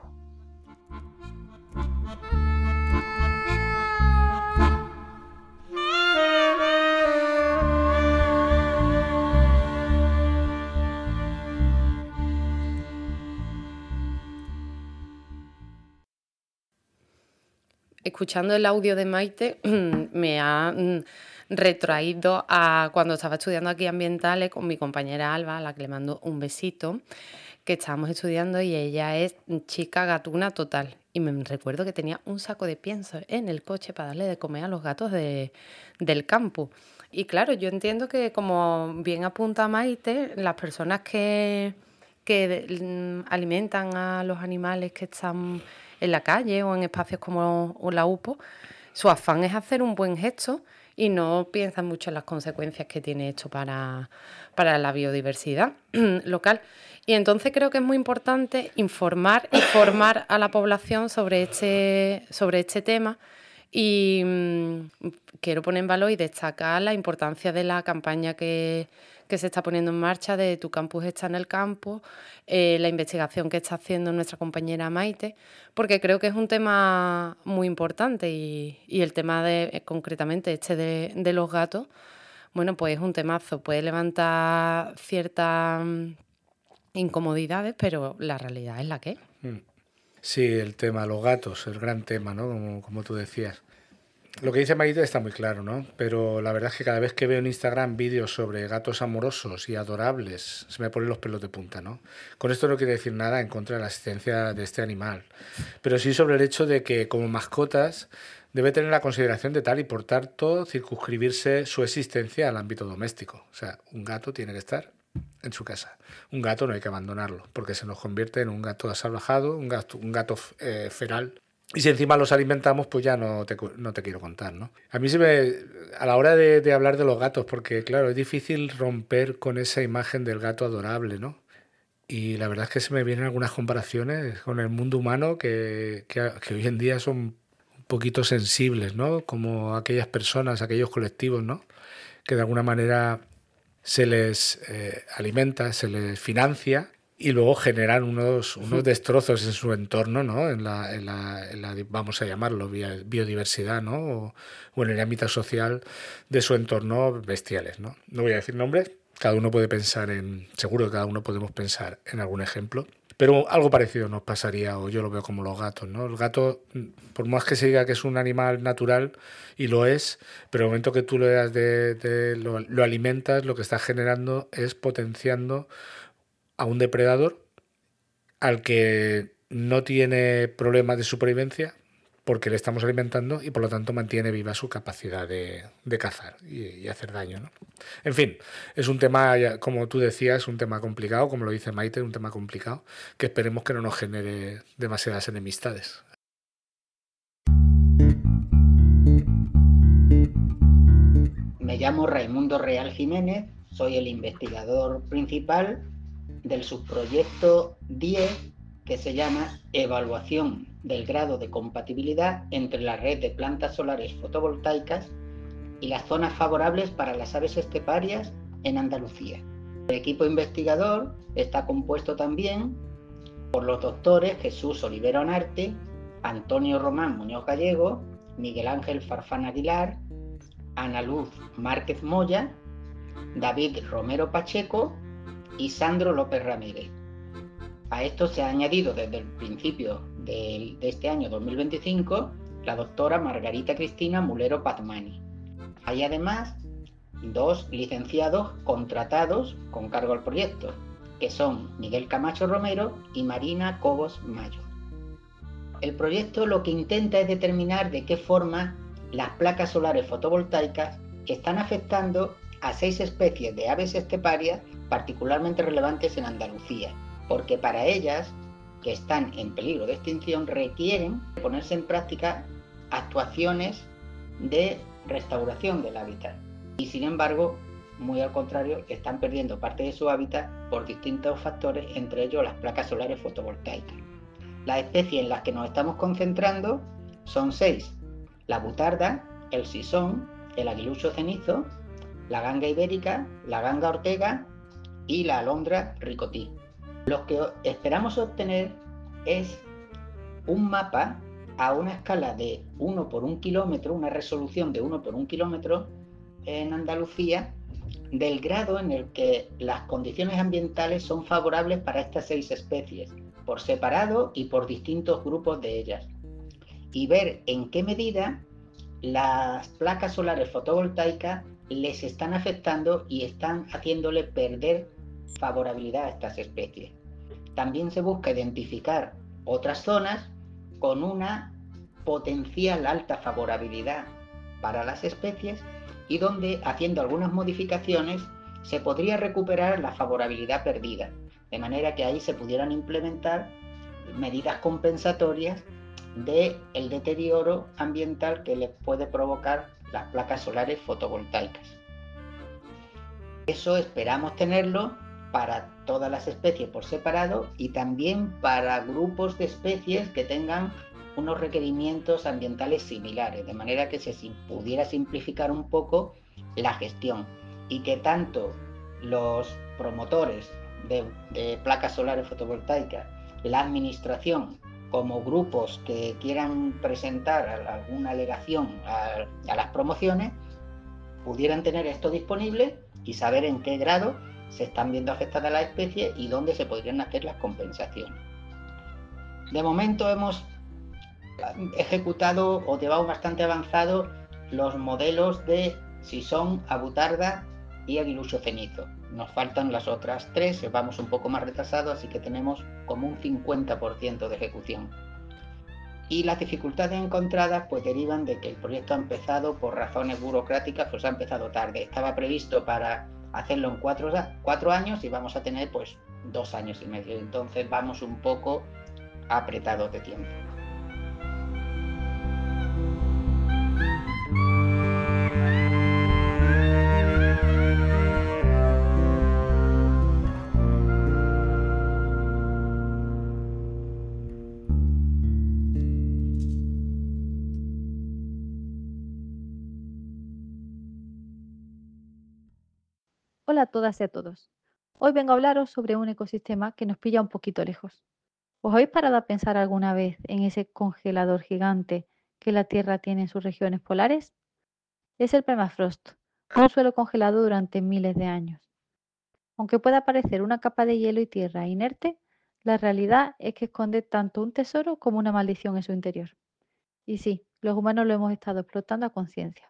Escuchando el audio de Maite me ha retrotraído a cuando estaba estudiando aquí ambientales con mi compañera Alba, a la que le mando un besito, que estábamos estudiando y ella es chica gatuna total. Y me recuerdo que tenía un saco de pienso en el coche para darle de comer a los gatos de, del campo. Y claro, yo entiendo que, como bien apunta Maite, las personas que, que alimentan a los animales que están en la calle o en espacios como la U P O, su afán es hacer un buen gesto y no piensan mucho en las consecuencias que tiene esto para, para la biodiversidad local. Y entonces creo que es muy importante informar y formar a la población sobre este, sobre este tema. Y mmm, quiero poner en valor y destacar la importancia de la campaña que, que se está poniendo en marcha de Tu Campus está en el campo, eh, la investigación que está haciendo nuestra compañera Maite, porque creo que es un tema muy importante y, y el tema de, concretamente este de, de los gatos, bueno, pues es un temazo, puede levantar ciertas incomodidades, pero la realidad es la que es. Sí, el tema, los gatos, el gran tema, ¿no? Como, como tú decías. Lo que dice Maite está muy claro, ¿no? Pero la verdad es que cada vez que veo en Instagram vídeos sobre gatos amorosos y adorables, se me ponen los pelos de punta, ¿no? Con esto no quiere decir nada en contra de la existencia de este animal, pero sí sobre el hecho de que como mascotas debe tener la consideración de tal y por tanto circunscribirse su existencia al ámbito doméstico. O sea, un gato tiene que estar en su casa. Un gato no hay que abandonarlo, porque se nos convierte en un gato asalvajado, un gato, un gato eh, feral. Y si encima los alimentamos, pues ya no te, no te quiero contar, ¿no? A mí se me... A la hora de, de hablar de los gatos, porque claro, es difícil romper con esa imagen del gato adorable, ¿no? Y la verdad es que se me vienen algunas comparaciones con el mundo humano que, que, que hoy en día son un poquito sensibles, ¿no? Como aquellas personas, aquellos colectivos, ¿no? Que de alguna manera se les eh, alimenta, se les financia y luego generan unos, unos destrozos en su entorno, ¿no? En la, en la, en la vamos a llamarlo, biodiversidad, ¿no? O, o en el ámbito social de su entorno bestiales, ¿no? No voy a decir nombres, cada uno puede pensar en... Seguro que cada uno podemos pensar en algún ejemplo. Pero algo parecido nos pasaría, o yo lo veo como los gatos, ¿no? El gato, por más que se diga que es un animal natural, y lo es, pero el momento que tú le das de, de lo, lo alimentas, lo que estás generando es potenciando a un depredador al que no tiene problemas de supervivencia porque le estamos alimentando y por lo tanto mantiene viva su capacidad de, de cazar y, y hacer daño, ¿no? En fin, es un tema, como tú decías, un tema complicado, como lo dice Maite, un tema complicado que esperemos que no nos genere demasiadas enemistades. Me llamo Raimundo Real Jiménez, soy el investigador principal del subproyecto diez que se llama Evaluación del grado de compatibilidad entre la red de plantas solares fotovoltaicas y las zonas favorables para las aves esteparias en Andalucía. El equipo investigador está compuesto también por los doctores Jesús Olivero Anarte, Antonio Román Muñoz Gallego, Miguel Ángel Farfán Aguilar, Ana Luz Márquez Moya, David Romero Pacheco y Sandro López Ramírez. A esto se ha añadido desde el principio de, de este año dos mil veinticinco la doctora Margarita Cristina Mulero Pazmani. Hay además dos licenciados contratados con cargo al proyecto, que son Miguel Camacho Romero y Marina Cobos Mayo. El proyecto lo que intenta es determinar de qué forma las placas solares fotovoltaicas están afectando a seis especies de aves esteparias particularmente relevantes en Andalucía, porque para ellas, que están en peligro de extinción, requieren ponerse en práctica actuaciones de restauración del hábitat. Y sin embargo, muy al contrario, están perdiendo parte de su hábitat por distintos factores, entre ellos las placas solares fotovoltaicas. Las especies en las que nos estamos concentrando son seis: la butarda, el sisón, el aguilucho cenizo, la ganga ibérica, la ganga ortega y la alondra ricotí. Lo que esperamos obtener es un mapa a una escala de uno por un kilómetro, una resolución de uno por un kilómetro en Andalucía, del grado en el que las condiciones ambientales son favorables para estas seis especies, por separado y por distintos grupos de ellas, y ver en qué medida las placas solares fotovoltaicas les están afectando y están haciéndole perder favorabilidad a estas especies. También se busca identificar otras zonas con una potencial alta favorabilidad para las especies y donde, haciendo algunas modificaciones, se podría recuperar la favorabilidad perdida, de manera que ahí se pudieran implementar medidas compensatorias del deterioro ambiental que les puede provocar las placas solares fotovoltaicas. Eso esperamos tenerlo para todas las especies por separado y también para grupos de especies que tengan unos requerimientos ambientales similares, de manera que se pudiera simplificar un poco la gestión y que tanto los promotores de, de placas solares fotovoltaicas, la administración, como grupos que quieran presentar alguna alegación a, a las promociones, pudieran tener esto disponible y saber en qué grado se están viendo afectadas las especies y dónde se podrían hacer las compensaciones. De momento hemos ejecutado o llevado bastante avanzado los modelos de sisón, abutarda y aguilucho cenizo. Nos faltan las otras tres, vamos un poco más retrasados, así que tenemos como un cincuenta por ciento de ejecución. Y las dificultades encontradas pues derivan de que el proyecto ha empezado por razones burocráticas, pues ha empezado tarde. Estaba previsto para hacerlo en cuatro, cuatro años y vamos a tener pues dos años y medio. Entonces vamos un poco apretados de tiempo. Hola a todas y a todos. Hoy vengo a hablaros sobre un ecosistema que nos pilla un poquito lejos. ¿Os habéis parado a pensar alguna vez en ese congelador gigante que la Tierra tiene en sus regiones polares? Es el permafrost, un suelo congelado durante miles de años. Aunque pueda parecer una capa de hielo y tierra inerte, la realidad es que esconde tanto un tesoro como una maldición en su interior. Y sí, los humanos lo hemos estado explotando a conciencia.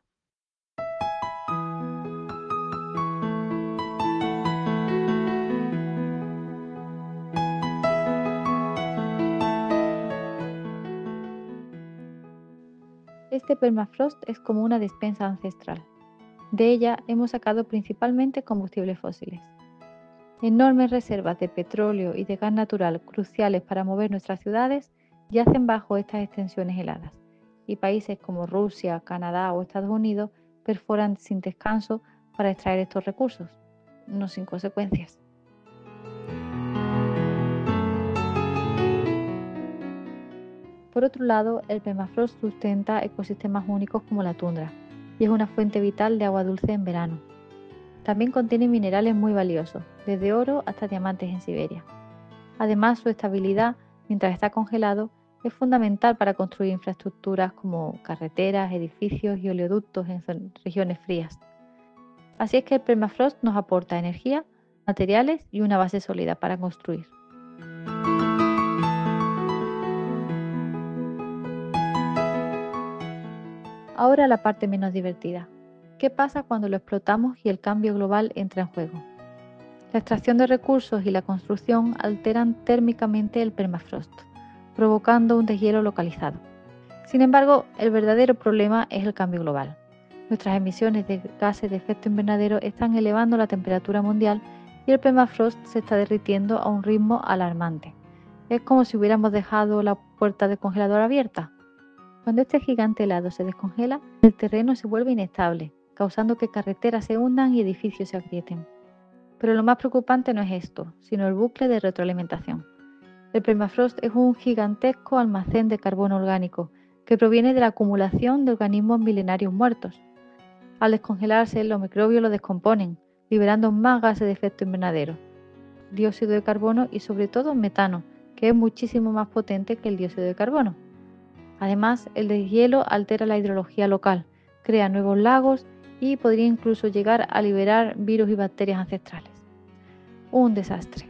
Este permafrost es como una despensa ancestral. De ella hemos sacado principalmente combustibles fósiles. Enormes reservas de petróleo y de gas natural cruciales para mover nuestras ciudades yacen bajo estas extensiones heladas, y países como Rusia, Canadá o Estados Unidos perforan sin descanso para extraer estos recursos, no sin consecuencias. Por otro lado, el permafrost sustenta ecosistemas únicos como la tundra y es una fuente vital de agua dulce en verano. También contiene minerales muy valiosos, desde oro hasta diamantes en Siberia. Además, su estabilidad, mientras está congelado, es fundamental para construir infraestructuras como carreteras, edificios y oleoductos en regiones frías. Así es que el permafrost nos aporta energía, materiales y una base sólida para construir. Ahora la parte menos divertida. ¿Qué pasa cuando lo explotamos y el cambio global entra en juego? La extracción de recursos y la construcción alteran térmicamente el permafrost, provocando un deshielo localizado. Sin embargo, el verdadero problema es el cambio global. Nuestras emisiones de gases de efecto invernadero están elevando la temperatura mundial y el permafrost se está derritiendo a un ritmo alarmante. Es como si hubiéramos dejado la puerta del congelador abierta. Cuando este gigante helado se descongela, el terreno se vuelve inestable, causando que carreteras se hundan y edificios se agrieten. Pero lo más preocupante no es esto, sino el bucle de retroalimentación. El permafrost es un gigantesco almacén de carbono orgánico que proviene de la acumulación de organismos milenarios muertos. Al descongelarse, los microbios lo descomponen, liberando más gases de efecto invernadero, dióxido de carbono y sobre todo metano, que es muchísimo más potente que el dióxido de carbono. Además, el deshielo altera la hidrología local, crea nuevos lagos y podría incluso llegar a liberar virus y bacterias ancestrales. Un desastre.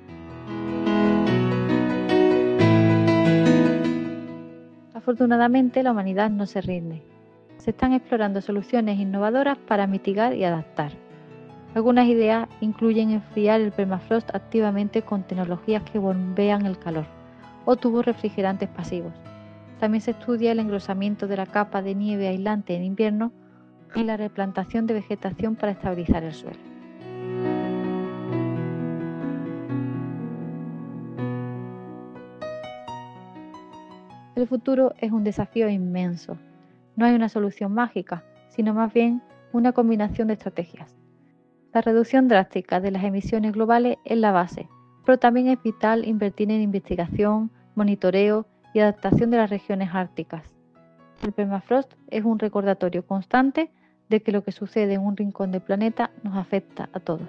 Afortunadamente, la humanidad no se rinde. Se están explorando soluciones innovadoras para mitigar y adaptar. Algunas ideas incluyen enfriar el permafrost activamente con tecnologías que bombean el calor o tubos refrigerantes pasivos. También se estudia el engrosamiento de la capa de nieve aislante en invierno y la replantación de vegetación para estabilizar el suelo. El futuro es un desafío inmenso. No hay una solución mágica, sino más bien una combinación de estrategias. La reducción drástica de las emisiones globales es la base, pero también es vital invertir en investigación, monitoreo y adaptación de las regiones árticas. El permafrost es un recordatorio constante de que lo que sucede en un rincón del planeta nos afecta a todos.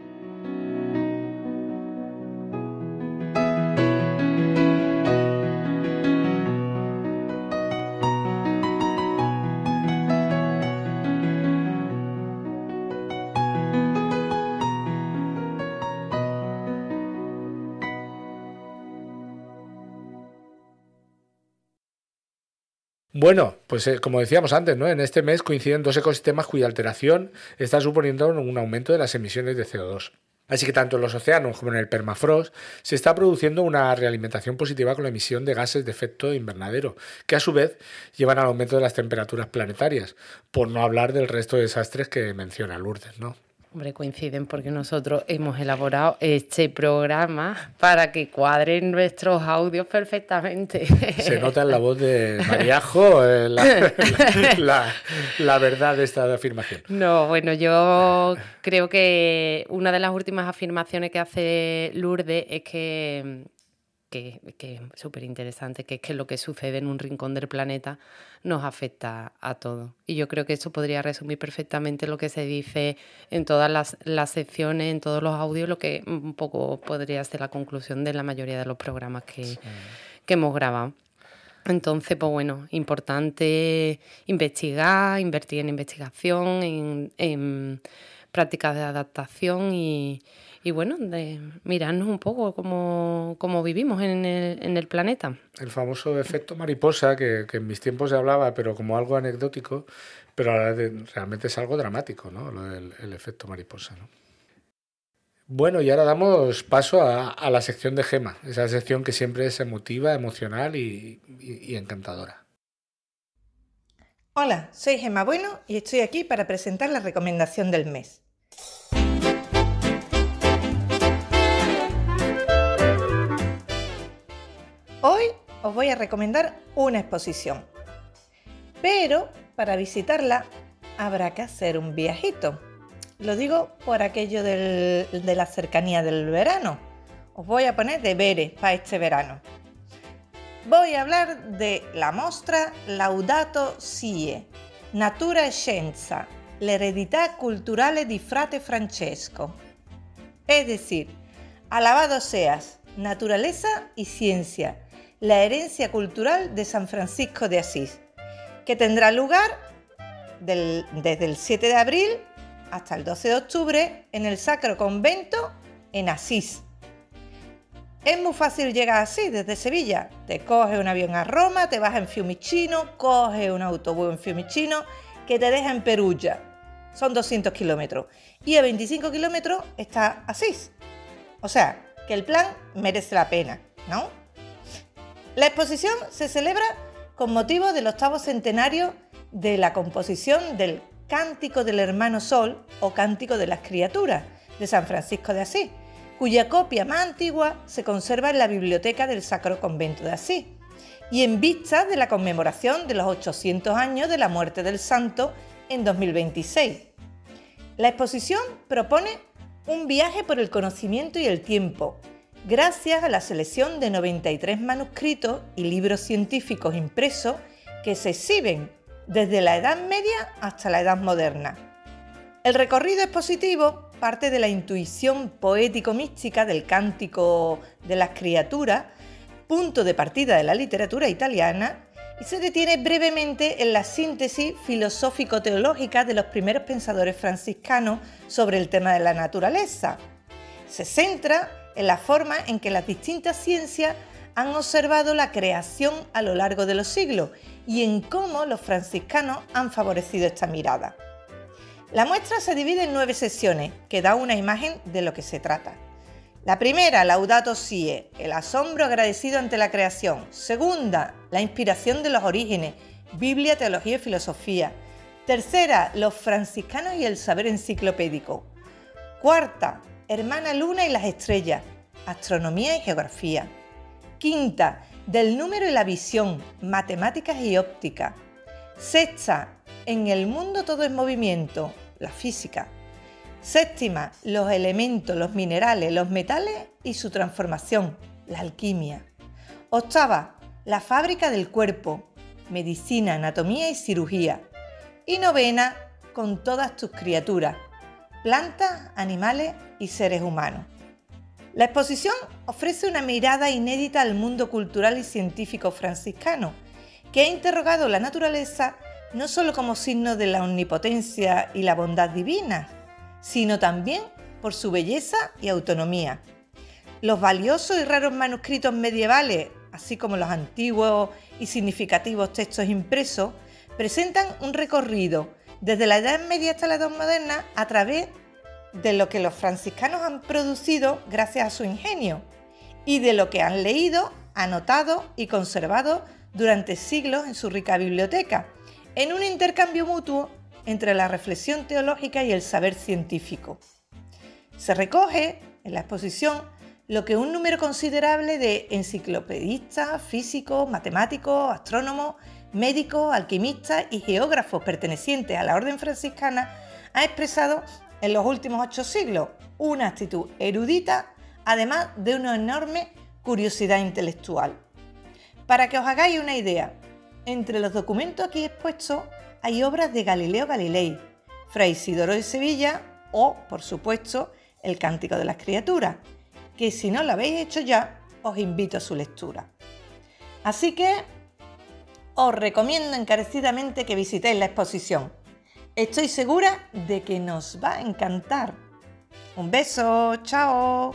Bueno, pues eh, como decíamos antes, ¿no? En este mes coinciden dos ecosistemas cuya alteración está suponiendo un aumento de las emisiones de C O dos. Así que tanto en los océanos como en el permafrost se está produciendo una realimentación positiva con la emisión de gases de efecto invernadero, que a su vez llevan al aumento de las temperaturas planetarias, por no hablar del resto de desastres que menciona Lourdes, ¿no? Hombre, coinciden porque nosotros hemos elaborado este programa para que cuadren nuestros audios perfectamente. Se nota en la voz de Mariajo eh, la, la, la, la verdad de esta afirmación. No, bueno, yo creo que una de las últimas afirmaciones que hace Lourdes es que, que, que es súper interesante, que es que lo que sucede en un rincón del planeta nos afecta a todos. Y yo creo que eso podría resumir perfectamente lo que se dice en todas las, las secciones, en todos los audios, lo que un poco podría ser la conclusión de la mayoría de los programas que, sí. que hemos grabado. Entonces, pues bueno, importante investigar, invertir en investigación, en, en prácticas de adaptación y, y bueno, de mirarnos un poco cómo, cómo vivimos en el, en el planeta. El famoso efecto mariposa, que, que en mis tiempos se hablaba, pero como algo anecdótico, pero ahora de, realmente es algo dramático, ¿no? Lo del, el efecto mariposa, ¿no? Bueno, y ahora damos paso a, a la sección de Gema, esa sección que siempre es emotiva, emocional y, y, y encantadora. Hola, soy Gema Bueno y estoy aquí para presentar la recomendación del mes. Hoy os voy a recomendar una exposición, pero para visitarla habrá que hacer un viajito. Lo digo por aquello del, de la cercanía del verano. Os voy a poner deberes para este verano. Voy a hablar de la mostra Laudato Sie, Natura e Scienza, l'eredità culturale di Frate Francesco. Es decir, alabado seas, naturaleza y ciencia, la herencia cultural de San Francisco de Asís, que tendrá lugar del, desde el siete de abril hasta el doce de octubre en el Sacro Convento en Asís. Es muy fácil llegar a Asís desde Sevilla. Te coges un avión a Roma, te vas en Fiumicino, coges un autobús en Fiumicino que te deja en Perugia. Son doscientos kilómetros. Y a veinticinco kilómetros está Asís. O sea, que el plan merece la pena, ¿no? La exposición se celebra con motivo del octavo centenario de la composición del Cántico del Hermano Sol o Cántico de las Criaturas de San Francisco de Asís, cuya copia más antigua se conserva en la biblioteca del Sacro Convento de Asís, y en vista de la conmemoración de los ochocientos años de la muerte del santo en dos mil veintiséis. La exposición propone un viaje por el conocimiento y el tiempo, gracias a la selección de noventa y tres manuscritos y libros científicos impresos que se exhiben desde la Edad Media hasta la Edad Moderna. El recorrido expositivo parte de la intuición poético-mística del Cántico de las Criaturas, punto de partida de la literatura italiana, y se detiene brevemente en la síntesis filosófico-teológica de los primeros pensadores franciscanos sobre el tema de la naturaleza. Se centra en la forma en que las distintas ciencias han observado la creación a lo largo de los siglos y en cómo los franciscanos han favorecido esta mirada. La muestra se divide en nueve sesiones que da una imagen de lo que se trata. La primera, Laudato Sie, el asombro agradecido ante la creación. Segunda, la inspiración de los orígenes, Biblia, teología y filosofía. Tercera, los franciscanos y el saber enciclopédico. Cuarta, Hermana Luna y las estrellas, astronomía y geografía. Quinta, del número y la visión, matemáticas y óptica. Sexta, en el mundo todo es movimiento, la física. Séptima, los elementos, los minerales, los metales y su transformación, la alquimia. Octava, la fábrica del cuerpo, medicina, anatomía y cirugía. Y novena, con todas tus criaturas, plantas, animales y seres humanos. La exposición ofrece una mirada inédita al mundo cultural y científico franciscano, que ha interrogado la naturaleza no solo como signo de la omnipotencia y la bondad divina, sino también por su belleza y autonomía. Los valiosos y raros manuscritos medievales, así como los antiguos y significativos textos impresos, presentan un recorrido desde la Edad Media hasta la Edad Moderna a través de lo que los franciscanos han producido gracias a su ingenio y de lo que han leído, anotado y conservado durante siglos en su rica biblioteca, en un intercambio mutuo entre la reflexión teológica y el saber científico. Se recoge en la exposición lo que un número considerable de enciclopedistas, físicos, matemáticos, astrónomos, médicos, alquimistas y geógrafos pertenecientes a la orden franciscana ha expresado en los últimos ocho siglos, una actitud erudita, además de una enorme curiosidad intelectual. Para que os hagáis una idea, entre los documentos aquí expuestos hay obras de Galileo Galilei, Fray Isidoro de Sevilla o, por supuesto, el Cántico de las Criaturas, que si no lo habéis hecho ya, os invito a su lectura. Así que os recomiendo encarecidamente que visitéis la exposición. Estoy segura de que nos va a encantar. Un beso, chao.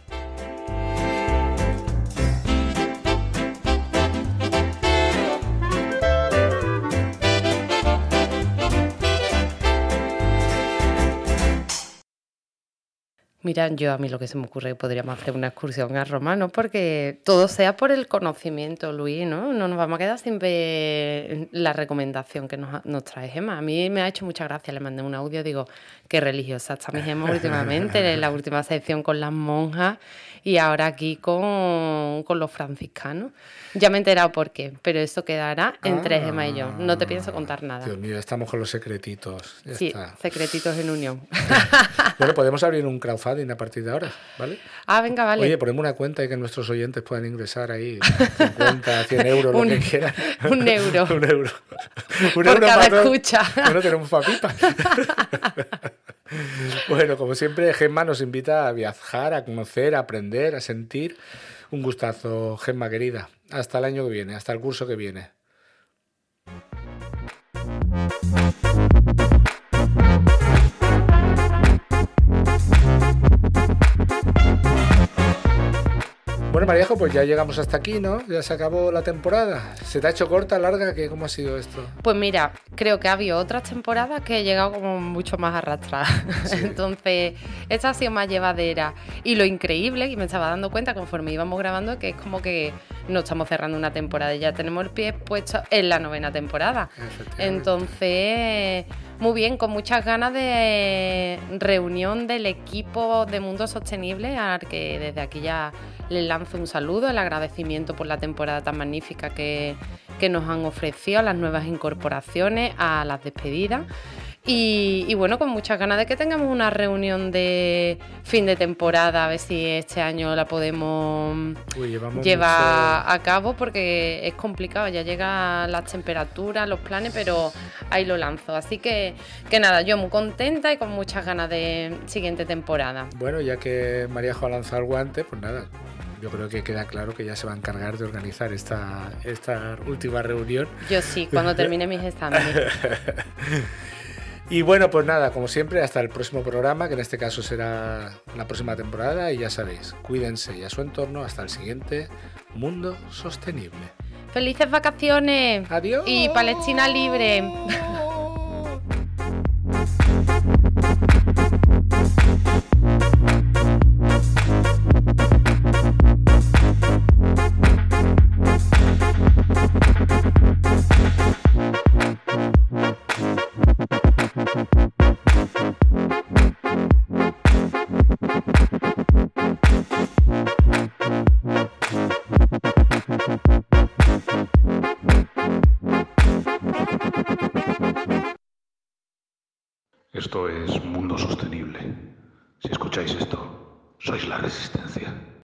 Mira, yo a mí lo que se me ocurre es que podríamos hacer una excursión a Roma, ¿no? Porque todo sea por el conocimiento, Luis, ¿no? No nos vamos a quedar sin ver la recomendación que nos, nos trae Gemma. A mí me ha hecho mucha gracia, le mandé un audio, digo, qué religiosa está mi Gemma últimamente, en la última sección con las monjas y ahora aquí con, con los franciscanos. Ya me he enterado por qué, pero eso quedará entre ah, Gemma y yo. No te pienso contar nada. Dios mío, estamos con los secretitos. Ya sí, está. Secretitos en unión. Bueno, podemos abrir un crowdfunding a partir de ahora, ¿vale? Ah, venga, vale. Oye, ponemos una cuenta y que nuestros oyentes puedan ingresar ahí cincuenta, cien euros, lo un, que quieran. Un euro. un euro. Un Por euro cada para escucha. Bueno, tenemos papipa. Bueno, como siempre, Gemma nos invita a viajar, a conocer, a aprender, a sentir. Un gustazo, Gemma querida. Hasta el año que viene, hasta el curso que viene. Bueno, Mariajo, pues ya llegamos hasta aquí, ¿no? Ya se acabó la temporada. ¿Se te ha hecho corta, larga? ¿Qué, ¿Cómo ha sido esto? Pues mira, creo que ha habido otras temporadas que he llegado como mucho más arrastrada. Sí. Entonces, esta ha sido más llevadera. Y lo increíble, y me estaba dando cuenta conforme íbamos grabando, que es como que no estamos cerrando una temporada y ya tenemos el pie puesto en la novena temporada. Entonces, muy bien, con muchas ganas de reunión del equipo de Mundo Sostenible, al que desde aquí ya les lanzo un saludo, el agradecimiento por la temporada tan magnífica que, que nos han ofrecido, a las nuevas incorporaciones, a las despedidas. Y, y bueno, con muchas ganas de que tengamos una reunión de fin de temporada, a ver si este año la podemos Uy, llevar mucho... a cabo, porque es complicado, ya llegan las temperaturas, los planes, pero ahí lo lanzo. Así que, que nada, yo muy contenta y con muchas ganas de siguiente temporada. Bueno, ya que Mariajo ha lanzado el guante, pues nada, yo creo que queda claro que ya se va a encargar de organizar esta, esta última reunión. Yo sí, cuando termine mis exámenes. Y bueno, pues nada, como siempre, hasta el próximo programa, que en este caso será la próxima temporada, y ya sabéis, cuídense y a su entorno. Hasta el siguiente Mundo Sostenible. ¡Felices vacaciones! ¡Adiós! Y Palestina libre.